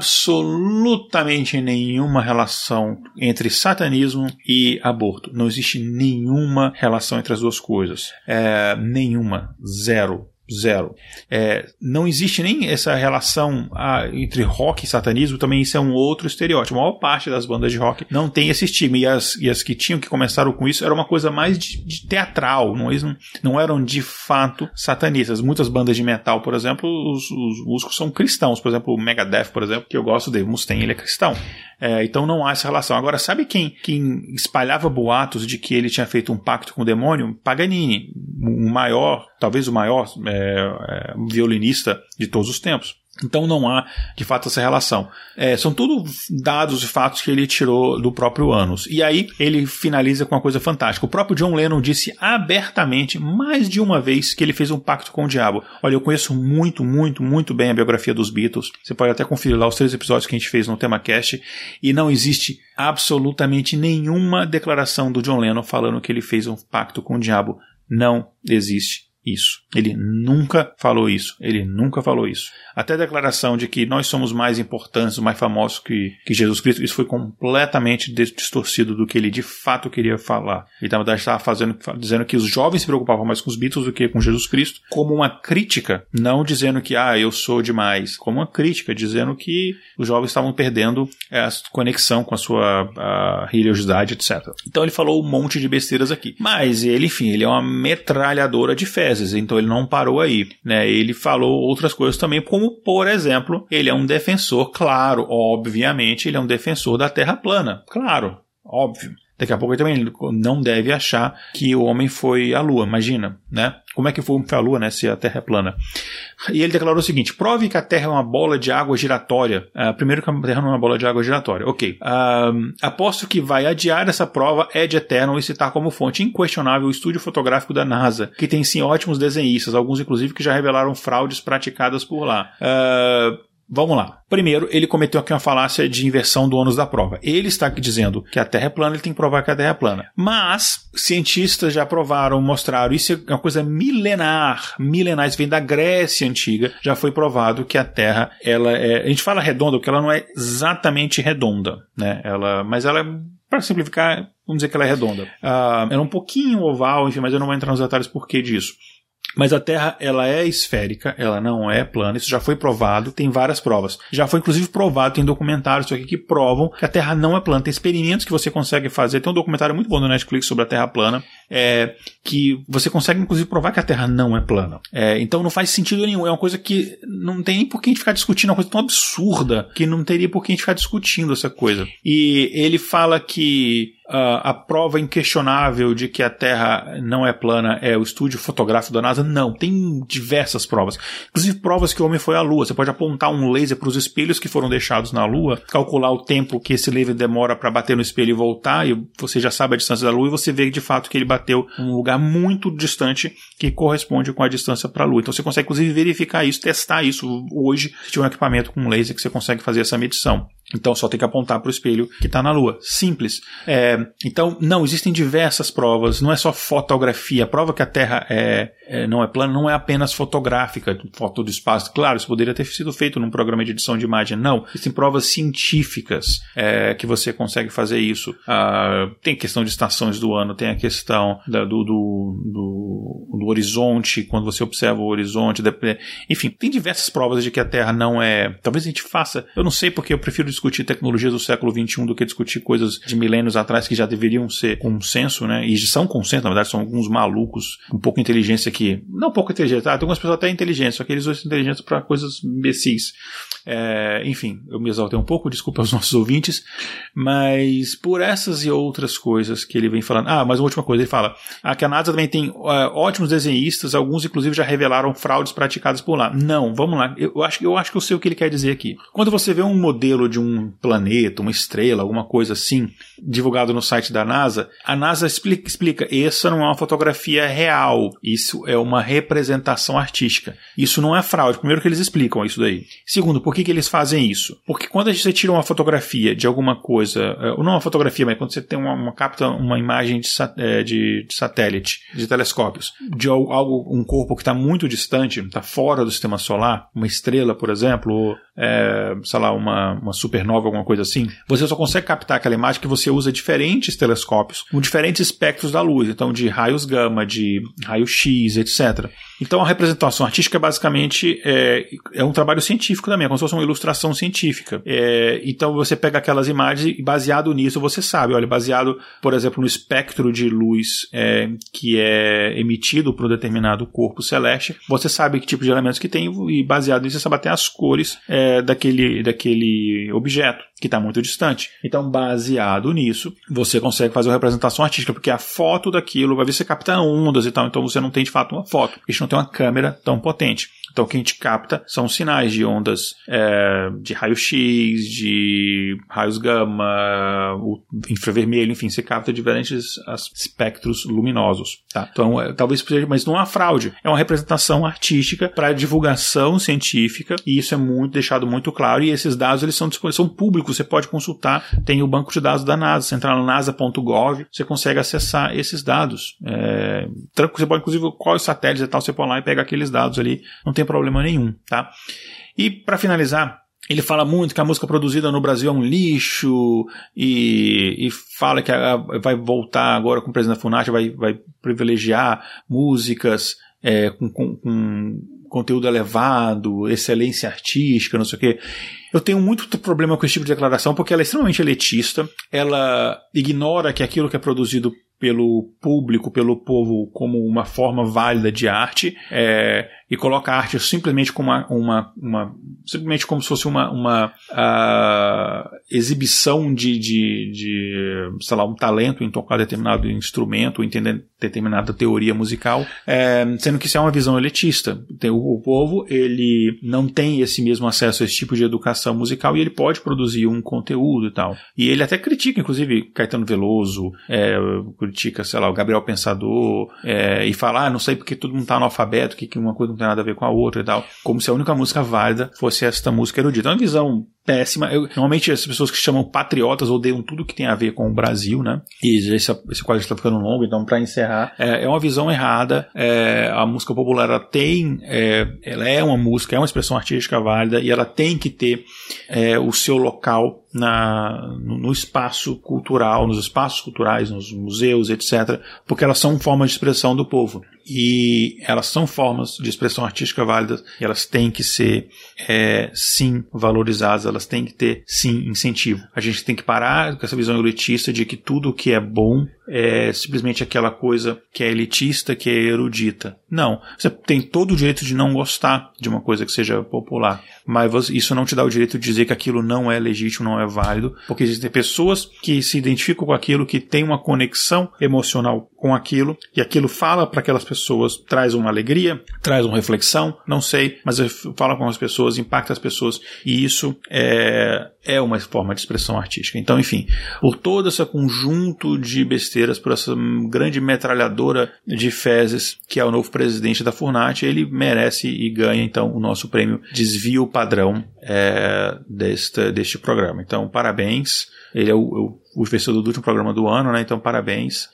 absolutamente nenhuma relação entre satanismo e aborto. Não existe nenhuma relação entre as duas coisas. É, nenhuma. Zero. Zero. É, não existe nem essa relação ah, entre rock e satanismo, também isso é um outro estereótipo. A maior parte das bandas de rock não tem esse estigma, e as, e as que tinham, que começaram com isso, era uma coisa mais de, de teatral, não, eles não, não eram de fato satanistas. Muitas bandas de metal, por exemplo, os, os músicos são cristãos. Por exemplo, o Megadeth, por exemplo, que eu gosto dele, Mustaine, ele é cristão. É, então não há essa relação. Agora, sabe quem, quem espalhava boatos de que ele tinha feito um pacto com o demônio? Paganini, o maior, talvez o maior é, é, violinista de todos os tempos. Então não há, de fato, essa relação. É, são tudo dados e fatos que ele tirou do próprio ânus. E aí ele finaliza com uma coisa fantástica. O próprio John Lennon disse abertamente, mais de uma vez, que ele fez um pacto com o diabo. Olha, eu conheço muito, muito, muito bem a biografia dos Beatles. Você pode até conferir lá os três episódios que a gente fez no TemaCast. E não existe absolutamente nenhuma declaração do John Lennon falando que ele fez um pacto com o diabo. Não existe isso. Ele nunca falou isso. Ele nunca falou isso. Até a declaração de que nós somos mais importantes, mais famosos que, que Jesus Cristo, isso foi completamente distorcido do que ele de fato queria falar. Ele estava fazendo, dizendo que os jovens se preocupavam mais com os Beatles do que com Jesus Cristo, como uma crítica, não dizendo que, ah, eu sou demais, como uma crítica, dizendo que os jovens estavam perdendo a conexão com a sua a religiosidade, etcétera. Então ele falou um monte de besteiras aqui. Mas ele, enfim, ele é uma metralhadora de fezes, então ele não parou aí, né? Ele falou outras coisas também, como, por exemplo, ele é um defensor, claro, obviamente, ele é um defensor da Terra plana, claro, óbvio. Daqui a pouco ele também não deve achar que o homem foi à Lua, imagina, né? Como é que foi a Lua, né, se a Terra é plana? E ele declarou o seguinte: prove que a Terra é uma bola de água giratória. Uh, primeiro que a Terra não é uma bola de água giratória. Ok. Uh, aposto que vai adiar essa prova ad eternum e citar como fonte inquestionável o estúdio fotográfico da NASA, que tem sim ótimos desenhistas, alguns inclusive que já revelaram fraudes praticadas por lá. Uh, Vamos lá. Primeiro, ele cometeu aqui uma falácia de inversão do ônus da prova. Ele está aqui dizendo que a Terra é plana, ele tem que provar que a Terra é plana. Mas, cientistas já provaram, mostraram, isso é uma coisa milenar, milenar, isso vem da Grécia Antiga, já foi provado que a Terra, ela é, a gente fala redonda porque ela não é exatamente redonda, né? Ela, mas ela é, para simplificar, vamos dizer que ela é redonda. Uh, ela é um pouquinho oval, enfim, mas eu não vou entrar nos detalhes por que disso. Mas a Terra, ela é esférica, ela não é plana, isso já foi provado, tem várias provas. Já foi inclusive provado, tem documentários aqui que provam que a Terra não é plana, tem experimentos que você consegue fazer, tem um documentário muito bom no Netflix sobre a Terra plana, é, que você consegue inclusive provar que a Terra não é plana. É, então não faz sentido nenhum, é uma coisa que não tem nem por que a gente ficar discutindo, é uma coisa tão absurda que não teria por que a gente ficar discutindo essa coisa. E ele fala que Uh, a prova inquestionável de que a Terra não é plana é o estúdio fotográfico da NASA. Não, tem diversas provas. Inclusive provas que o homem foi à Lua. Você pode apontar um laser para os espelhos que foram deixados na Lua, calcular o tempo que esse laser demora para bater no espelho e voltar, e você já sabe a distância da Lua, e você vê de fato que ele bateu em um lugar muito distante que corresponde com a distância para a Lua. Então você consegue inclusive verificar isso, testar isso hoje, se tiver um equipamento com um laser que você consegue fazer essa medição. Então só tem que apontar para o espelho que está na Lua. Simples. É, então, não, existem diversas provas, não é só fotografia. A prova que a Terra é, é, não é plana não é apenas fotográfica, foto do espaço. Claro, isso poderia ter sido feito num programa de edição de imagem. Não, existem provas científicas é, que você consegue fazer isso. Ah, tem questão de estações do ano, tem a questão da, do, do, do, do horizonte, quando você observa o horizonte. Enfim, tem diversas provas de que a Terra não é... Talvez a gente faça... Eu não sei porque eu prefiro discutir tecnologias do século vinte e um do que discutir coisas de milênios atrás que já deveriam ser consenso, né? E são consenso, na verdade, são alguns malucos com pouca inteligência que... Não pouca inteligência, tá? Tem algumas pessoas até inteligentes, só que eles usam inteligência para coisas imbecis. É, enfim, eu me exaltei um pouco, desculpa aos nossos ouvintes, mas por essas e outras coisas que ele vem falando... Ah, mas uma última coisa, ele fala ah, que a NASA também tem uh, ótimos desenhistas, alguns inclusive já revelaram fraudes praticadas por lá. Não, vamos lá, eu, eu, acho, eu acho que eu sei o que ele quer dizer aqui. Quando você vê um modelo de um um planeta, uma estrela, alguma coisa assim, divulgado no site da NASA, a NASA explica, explica, essa não é uma fotografia real, isso é uma representação artística. Isso não é fraude. Primeiro que eles explicam isso daí. Segundo, por que que eles fazem isso? Porque quando você tira uma fotografia de alguma coisa, ou não uma fotografia, mas quando você tem uma, uma capta uma imagem de, de, de satélite, de telescópios, de algo, um corpo que está muito distante, está fora do sistema solar, uma estrela, por exemplo, ou, é, sei lá, uma, uma super supernova, alguma coisa assim, você só consegue captar aquela imagem que você usa diferentes telescópios com diferentes espectros da luz, então de raios gama, de raio-x, etcétera. Então a representação artística basicamente é, é um trabalho científico também, é como se fosse uma ilustração científica. É, então você pega aquelas imagens e baseado nisso você sabe, olha, baseado, por exemplo, no espectro de luz é, que é emitido por um determinado corpo celeste, você sabe que tipo de elementos que tem e baseado nisso você sabe até as cores é, daquele, daquele objeto que está muito distante. Então, baseado nisso, você consegue fazer uma representação artística, porque a foto daquilo vai ver se você capta ondas e tal, então você não tem de fato uma foto, porque a gente não tem uma câmera tão potente. Então, o que a gente capta são sinais de ondas é, de raio-x, de raios gama, o infravermelho, enfim, você capta diferentes espectros luminosos. Tá? Então, é, talvez seja, mas não é uma fraude, é uma representação artística para divulgação científica, e isso é muito deixado muito claro, e esses dados eles são, são públicos público, você pode consultar, tem o banco de dados da NASA, você entra no nasa ponto gov, você consegue acessar esses dados. É, você pode, inclusive, quais satélites e tal, você pode ir lá e pegar aqueles dados ali, não tem problema nenhum, tá? E para finalizar, ele fala muito que a música produzida no Brasil é um lixo e, e fala que a, a, vai voltar agora com o presidente da FUNAT, vai, vai privilegiar músicas é, com, com, com conteúdo elevado, excelência artística, não sei o quê. Eu tenho muito problema com esse tipo de declaração porque ela é extremamente elitista, ela ignora que aquilo que é produzido pelo público, pelo povo, como uma forma válida de arte, é, e coloca a arte simplesmente como uma, uma, uma simplesmente como se fosse uma, uma uh, exibição de, de, de, sei lá, um talento em tocar determinado instrumento, ou entender determinada teoria musical, é, sendo que isso é uma visão elitista. Tem, o, o povo, ele não tem esse mesmo acesso a esse tipo de educação musical e ele pode produzir um conteúdo e tal. E ele até critica, inclusive, Caetano Veloso, é, critica, sei lá, o Gabriel Pensador, é, e fala, ah, não sei porque todo mundo tá analfabeto, que, que uma coisa não tem nada a ver com a outra e tal, como se a única música válida fosse esta música erudita. É uma visão péssima. Eu, normalmente as pessoas que chamam patriotas odeiam tudo que tem a ver com o Brasil, né? E esse, esse quadro está ficando longo, então para encerrar, é, é uma visão errada. É, a música popular, ela tem, é, ela é uma música, é uma expressão artística válida e ela tem que ter é, o seu local na, no, no espaço cultural, nos espaços culturais, nos museus, etcétera, porque elas são formas de expressão do povo. E elas são formas de expressão artística válidas e elas têm que ser, é, sim, valorizadas, elas têm que ter, sim, incentivo. A gente tem que parar com essa visão elitista de que tudo que é bom é simplesmente aquela coisa que é elitista, que é erudita. Não. Você tem todo o direito de não gostar de uma coisa que seja popular, mas isso não te dá o direito de dizer que aquilo não é legítimo, não é válido, porque existem pessoas que se identificam com aquilo, que têm uma conexão emocional com aquilo, e aquilo fala para aquelas pessoas, traz uma alegria, traz uma reflexão, não sei, mas fala com as pessoas, impacta as pessoas, e isso é, é uma forma de expressão artística. Então, enfim, por todo esse conjunto de besteiras, por essa grande metralhadora de fezes que é o novo presidente da FUNAT, ele merece e ganha, então, o nosso prêmio Desvio Padrão é, deste, deste programa. Então, parabéns. Ele é o, o, o vencedor do último programa do ano, né? Então, parabéns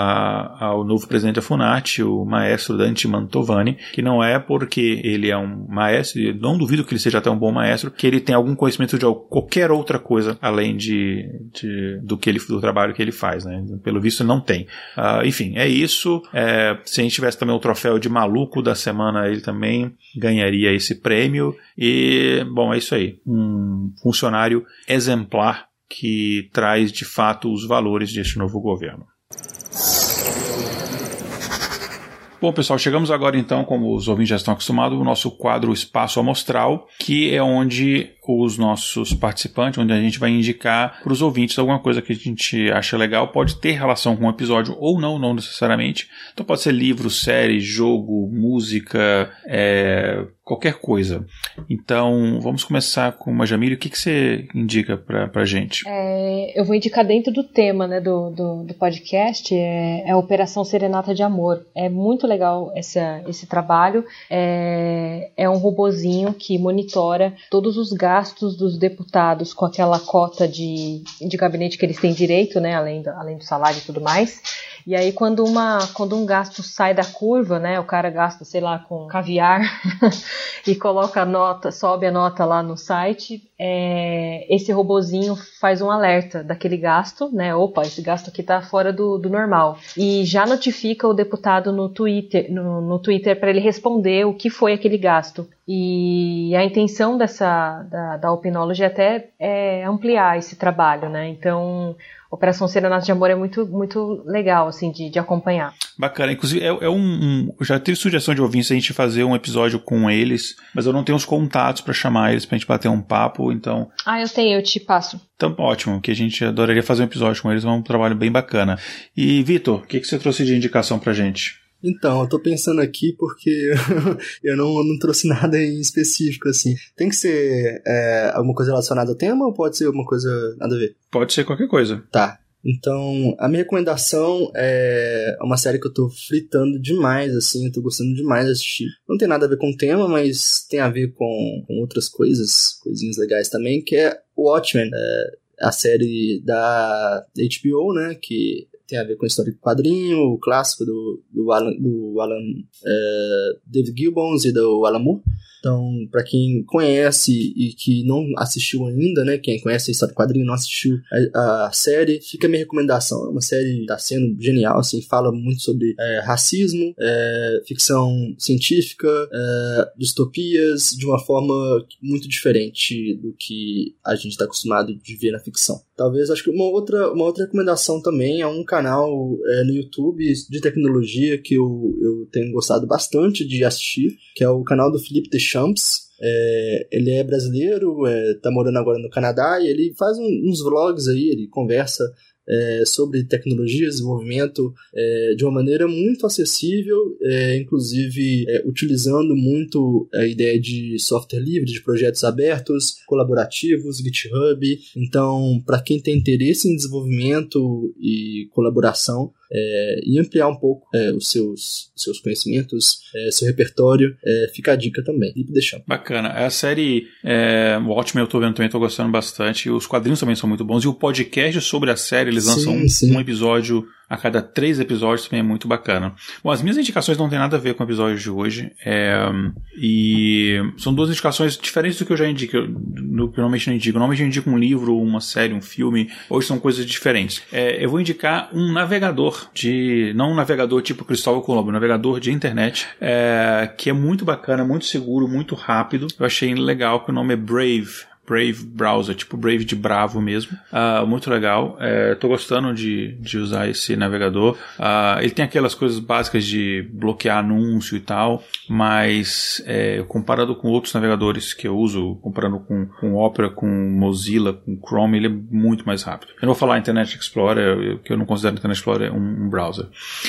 a, ao novo presidente da FUNAT, o maestro Dante Mantovani, que não é porque ele é um maestro, e não duvido que ele seja até um bom maestro, que ele tem algum conhecimento de qualquer outra coisa além de, de, do, que ele, do trabalho que ele faz, né? Pelo visto, não tem. Uh, enfim, é isso. É, se a gente tivesse também o troféu de maluco da semana, ele também ganharia esse prêmio. E, bom, é isso aí. Um funcionário exemplar que traz, de fato, os valores deste novo governo. Bom, pessoal, chegamos agora então, como os ouvintes já estão acostumados, o nosso quadro Espaço Amostral, que é onde os nossos participantes, onde a gente vai indicar para os ouvintes alguma coisa que a gente acha legal, pode ter relação com o episódio ou não, não necessariamente. Então pode ser livro, série, jogo, música, é, qualquer coisa. Então vamos começar com a Jamile. O que, que você indica para a gente? É, eu vou indicar dentro do tema, né, do, do, do podcast, é, é a Operação Serenata de Amor. É muito legal essa, esse trabalho. É, é um robozinho que monitora todos os gastos gastos dos deputados com aquela cota de, de gabinete que eles têm direito, né, além do, além do salário e tudo mais. E aí quando, uma, quando um gasto sai da curva, né, o cara gasta, sei lá, com caviar e coloca a nota, sobe a nota lá no site, é, esse robozinho faz um alerta daquele gasto, né, opa, esse gasto aqui tá fora do, do normal. E já notifica o deputado no Twitter, no, no Twitter para ele responder o que foi aquele gasto. E a intenção dessa, da, da Opinology até é ampliar esse trabalho, né, então Operação Serenata de Amor é muito, muito legal, assim, de, de acompanhar. Bacana. Inclusive, é, é um, um... Já tive sugestão de ouvintes a gente fazer um episódio com eles, mas eu não tenho os contatos para chamar eles pra gente bater um papo, então... Ah, eu tenho, eu te passo. Então, ótimo, que a gente adoraria fazer um episódio com eles, é um trabalho bem bacana. E, Vitor, o que, que você trouxe de indicação pra gente? Então, eu tô pensando aqui porque eu não, não trouxe nada em específico, assim. Tem que ser é, alguma coisa relacionada ao tema ou pode ser alguma coisa nada a ver? Pode ser qualquer coisa. Tá. Então, a minha recomendação é uma série que eu tô fritando demais, assim, eu tô gostando demais de assistir. Não tem nada a ver com o tema, mas tem a ver com, com outras coisas, coisinhas legais também, que é Watchmen, é a série da H B O, né, que tem a ver com a história do quadrinho, o clássico do, do Alan, do Alan é, David Gibbons e do Alan Moore. Então, para quem conhece e que não assistiu ainda, né, quem conhece a história do quadrinho e não assistiu a, a série, fica a minha recomendação. É uma série que tá sendo genial, assim, fala muito sobre é, racismo, é, ficção científica, é, distopias, de uma forma muito diferente do que a gente está acostumado de ver na ficção. Talvez, acho que uma outra, uma outra recomendação também é um canal é, no YouTube de tecnologia que eu, eu tenho gostado bastante de assistir, que é o canal do Felipe Deschamps. É, ele é brasileiro, é, tá morando agora no Canadá, e ele faz um, uns vlogs aí, ele conversa É, sobre tecnologia, desenvolvimento é, de uma maneira muito acessível, é, inclusive é, utilizando muito a ideia de software livre, de projetos abertos, colaborativos, GitHub. Então, para quem tem interesse em desenvolvimento e colaboração, É, e ampliar um pouco é, os seus, seus conhecimentos, é, seu repertório, é, fica a dica também. E deixando. Bacana. A série é, Watchmen eu tô vendo também, tô gostando bastante. Os quadrinhos também são muito bons. E o podcast sobre a série, eles lançam sim, um, sim. um episódio a cada três episódios, também é muito bacana. Bom, as minhas indicações não tem nada a ver com o episódio de hoje. É, e são duas indicações diferentes do que eu já indico. Do que eu normalmente não indico. Normalmente eu indico um livro, uma série, um filme. Hoje são coisas diferentes. É, eu vou indicar um navegador de... Não um navegador tipo Cristóvão Colombo, um navegador de internet, é, que é muito bacana, muito seguro, muito rápido. Eu achei legal que o nome é Brave. Brave Browser, tipo Brave de bravo mesmo. Uh, muito legal. É, tô gostando de, de usar esse navegador. Uh, ele tem aquelas coisas básicas de bloquear anúncio e tal, mas é, comparado com outros navegadores que eu uso, comparando com, com Opera, com Mozilla, com Chrome, ele é muito mais rápido. Eu não vou falar Internet Explorer, que eu não considero Internet Explorer um, um browser.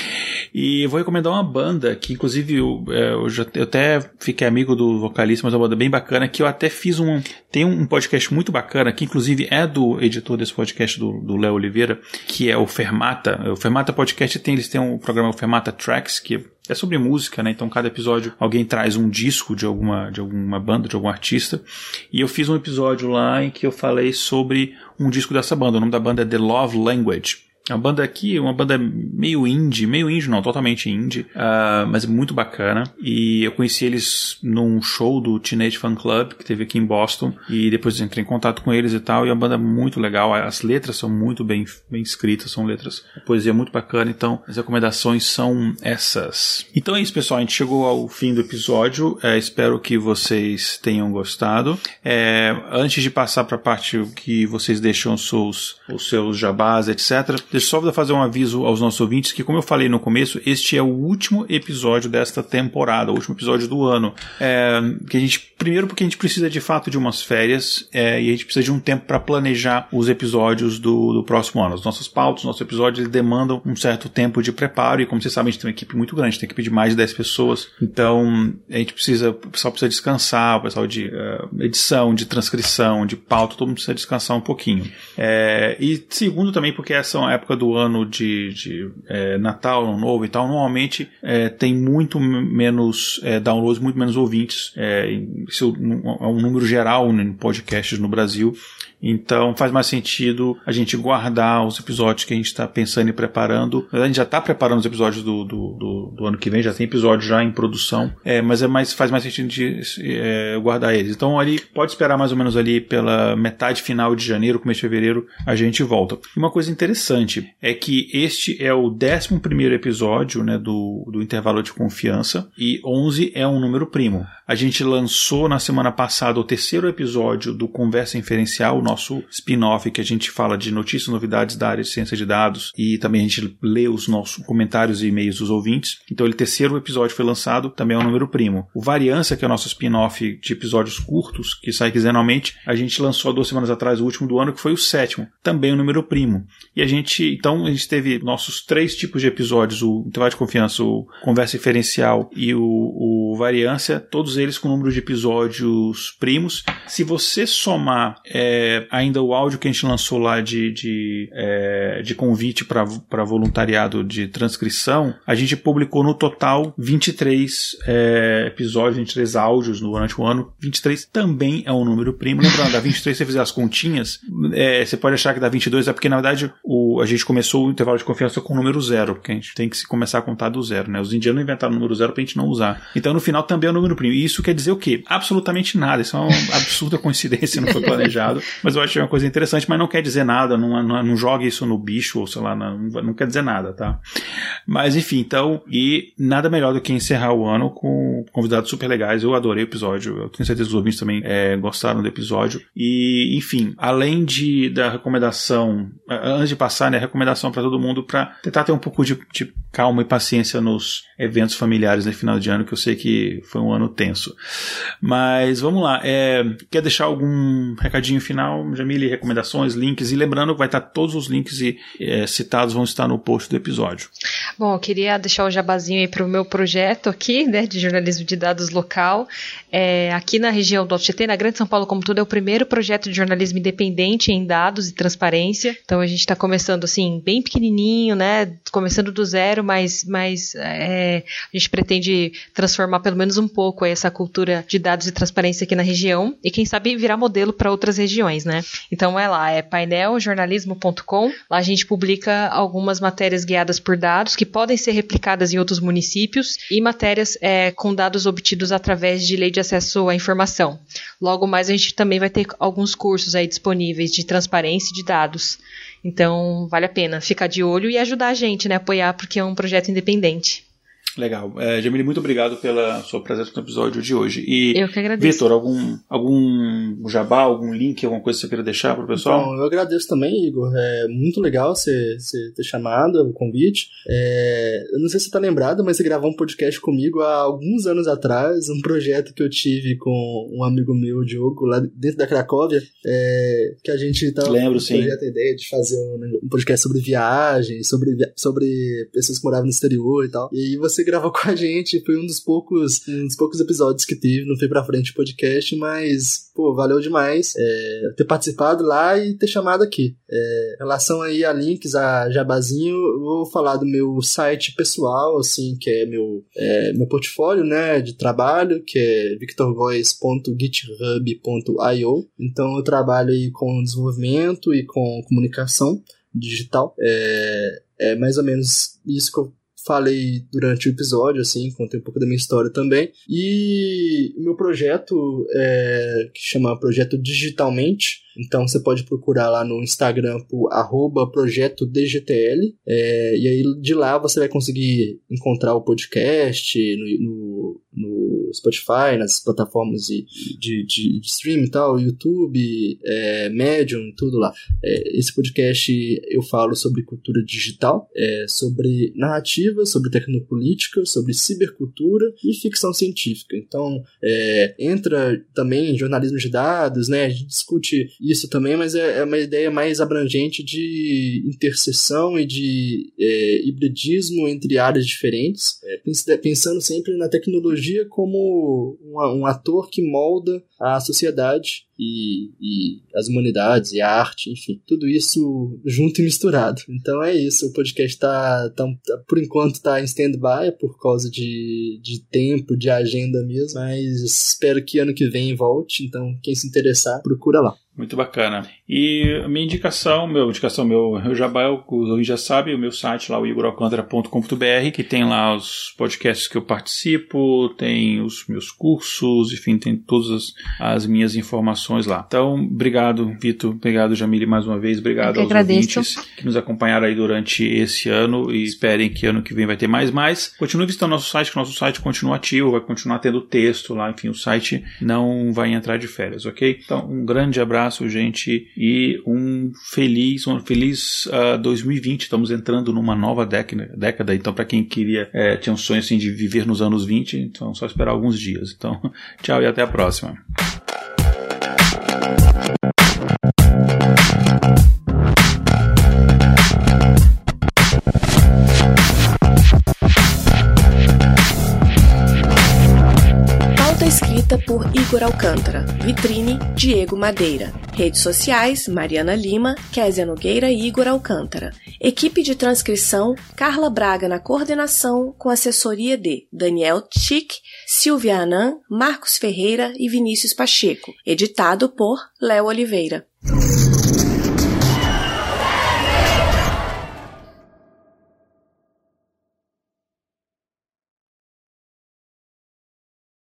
E vou recomendar uma banda que, inclusive, eu, eu, já, eu até fiquei amigo do vocalista, mas é uma banda bem bacana, que eu até fiz um... Tem um podcast muito bacana, que inclusive é do editor desse podcast, do Léo Oliveira, que é o Fermata. O Fermata Podcast tem, eles têm um programa, o Fermata Tracks, que é sobre música, né? Então cada episódio alguém traz um disco de alguma, de alguma banda, de algum artista. E eu fiz um episódio lá em que eu falei sobre um disco dessa banda. O nome da banda é The Love Language. A banda aqui é uma banda meio indie, meio indie não, totalmente indie, uh, mas muito bacana. E eu conheci eles num show do Teenage Fan Club, que teve aqui em Boston, e depois entrei em contato com eles e tal, e é uma banda muito legal. As letras são muito bem, bem escritas, são letras, a poesia é muito bacana, então as recomendações são essas. Então é isso, pessoal, a gente chegou ao fim do episódio, é, espero que vocês tenham gostado. É, antes de passar para a parte que vocês deixam os seus, os seus jabás, etcétera, deixa eu só fazer um aviso aos nossos ouvintes que, como eu falei no começo, este é o último episódio desta temporada, o último episódio do ano. É, que a gente, primeiro porque a gente precisa de fato de umas férias é, e a gente precisa de um tempo para planejar os episódios do, do próximo ano. As nossas pautas, os nossos episódios, eles demandam um certo tempo de preparo e, como vocês sabem, a gente tem uma equipe muito grande, a gente tem uma equipe de mais de dez pessoas, então a gente precisa, o pessoal precisa descansar, o pessoal de uh, edição, de transcrição, de pauta, todo mundo precisa descansar um pouquinho. É, e segundo também porque essa é uma época do ano de, de é, Natal, Ano Novo e tal, normalmente é, tem muito menos é, downloads, muito menos ouvintes. É, isso é um número geral em podcasts no Brasil. Então faz mais sentido a gente guardar os episódios que a gente está pensando e preparando. A gente já está preparando os episódios do, do, do, do ano que vem, já tem episódio já em produção, é, mas é mais, faz mais sentido de é, guardar eles. Então ali pode esperar mais ou menos ali pela metade final de janeiro, começo de fevereiro, a gente volta. E uma coisa interessante é que este é o décimo primeiro episódio, né, do, do intervalo de confiança, e onze é um número primo. A gente lançou na semana passada o terceiro episódio do Conversa Inferencial, o nosso spin-off que a gente fala de notícias e novidades da área de ciência de dados, e também a gente lê os nossos comentários e e-mails dos ouvintes. Então o terceiro episódio foi lançado, também é um número primo. O Variância, que é o nosso spin-off de episódios curtos, que sai quinzenalmente, a gente lançou há duas semanas atrás, o último do ano, que foi o sétimo, também um número primo. E a gente, então, a gente teve nossos três tipos de episódios, o Intervalo de Confiança, o Conversa Inferencial e o, o Variância, todos eles com o número de episódios primos. Se você somar é, ainda o áudio que a gente lançou lá de, de, é, de convite para voluntariado de transcrição, a gente publicou no total vinte e três é, episódios, vinte e três áudios durante o ano. vinte e três também é um número primo. Lembrando, da vinte e três, se você fizer as continhas, é, você pode achar que dá vinte e dois, é porque na verdade o, a gente começou o intervalo de confiança com o número zero, porque a gente tem que se começar a contar do zero, né? Os indianos inventaram o número zero pra gente não usar. Então no final também é o número primo. E isso quer dizer o quê? Absolutamente nada. Isso é uma absurda coincidência, não foi planejado. Mas eu achei uma coisa interessante, mas não quer dizer nada. Não, não, não jogue isso no bicho, ou sei lá, não, não quer dizer nada, tá? Mas enfim, então, e nada melhor do que encerrar o ano com convidados super legais. Eu adorei o episódio. Eu tenho certeza que os ouvintes também é, gostaram do episódio. E, enfim, além de, da recomendação, antes de passar, né, a recomendação para todo mundo para tentar ter um pouco de, de calma e paciência nos eventos familiares no final de ano, que eu sei que foi um ano tenso. Mas vamos lá. É, quer deixar algum recadinho final, Jamile? Recomendações, links? E lembrando que vai estar todos os links e, é, citados vão estar no post do episódio. Bom, eu queria deixar o jabazinho aí para o meu projeto aqui, né, de jornalismo de dados local. É, aqui na região do Alto Tietê, na Grande São Paulo como tudo, é o primeiro projeto de jornalismo independente em dados e transparência. Então a gente está começando assim, bem pequenininho, né, começando do zero, mas, mas é, a gente pretende transformar pelo menos um pouco aí essa cultura de dados e transparência aqui na região e quem sabe virar modelo para outras regiões, né. Então é lá, é painel jornalismo ponto com. Lá a gente publica algumas matérias guiadas por dados que podem ser replicadas em outros municípios e matérias é, com dados obtidos através de lei de acesso à informação. Logo mais a gente também vai ter alguns cursos aí disponíveis de transparência e de dados. Então vale a pena ficar de olho e ajudar a gente, né, apoiar, porque é um projeto independente. Legal. É, Jamile, muito obrigado pela sua presença no episódio de hoje. E, eu que agradeço. Vitor, algum, algum jabá, algum link, alguma coisa que você queira deixar para o pessoal? Bom, eu agradeço também, Igor. É muito legal você, você ter chamado o convite. É, eu não sei se você está lembrado, mas você gravou um podcast comigo há alguns anos atrás, um projeto que eu tive com um amigo meu, o Diogo, lá dentro da Cracóvia, é, que a gente estava Lembro, sim. projeto, a ideia de fazer um, um podcast sobre viagem, sobre, sobre pessoas que moravam no exterior e tal. E aí você gravou com a gente, foi um dos poucos um dos poucos episódios que teve, não foi pra frente o podcast, mas, pô, valeu demais é, ter participado lá e ter chamado aqui. É, em relação aí a links, a jabazinho, eu vou falar do meu site pessoal, assim, que é meu, é, meu portfólio, né, de trabalho, que é victor goes ponto github ponto io. Então eu trabalho aí com desenvolvimento e com comunicação digital. É, é mais ou menos isso que eu falei durante o episódio, assim, contei um pouco da minha história também. E o meu projeto, é, que chama Projeto Digitalmente, então você pode procurar lá no Instagram por arroba projeto D G T L, é, e aí de lá você vai conseguir encontrar o podcast no, no, no Spotify, nas plataformas de, de, de, de stream e tal, YouTube, é, Medium, tudo lá. É, esse podcast eu falo sobre cultura digital, é, sobre narrativa, sobre tecnopolítica, sobre cibercultura e ficção científica. Então, é, entra também em jornalismo de dados, né? A gente discute isso também, mas é, é uma ideia mais abrangente de interseção e de é, hibridismo entre áreas diferentes, é, pensando sempre na tecnologia como um, um ator que molda a sociedade e, e as humanidades e a arte, enfim, tudo isso junto e misturado. Então é isso, o podcast tá, tá, tá por enquanto tá em stand-by por causa de, de tempo, de agenda mesmo, mas espero que ano que vem volte, então quem se interessar, procura lá. Muito bacana. E a minha indicação, meu, indicação meu, o Jabá, os ouvintes já sabem, o meu site lá, o igor alcântara ponto com ponto b r, que tem lá os podcasts que eu participo, tem os meus cursos, enfim, tem todas as, as minhas informações lá. Então, obrigado, Vitor, obrigado, Jamile, mais uma vez, obrigado aos agradeço. ouvintes que nos acompanharam aí durante esse ano e esperem que ano que vem vai ter mais, mais. Continue visitando nosso site, que o nosso site continua ativo, vai continuar tendo texto lá, enfim, o site não vai entrar de férias, ok? Então, um grande abraço, gente, e um feliz, um feliz uh, dois mil e vinte. Estamos entrando numa nova década, década então para quem queria, é, tinha um sonho assim de viver nos anos vinte, então só esperar alguns dias. Então, tchau e até a próxima. escrita por Igor Alcântara. Vitrine, Diego Madeira. Redes sociais, Mariana Lima, Kézia Nogueira e Igor Alcântara. Equipe de transcrição, Carla Braga na coordenação, com assessoria de Daniel Chic, Silvia Anan, Marcos Ferreira e Vinícius Pacheco. Editado por Léo Oliveira.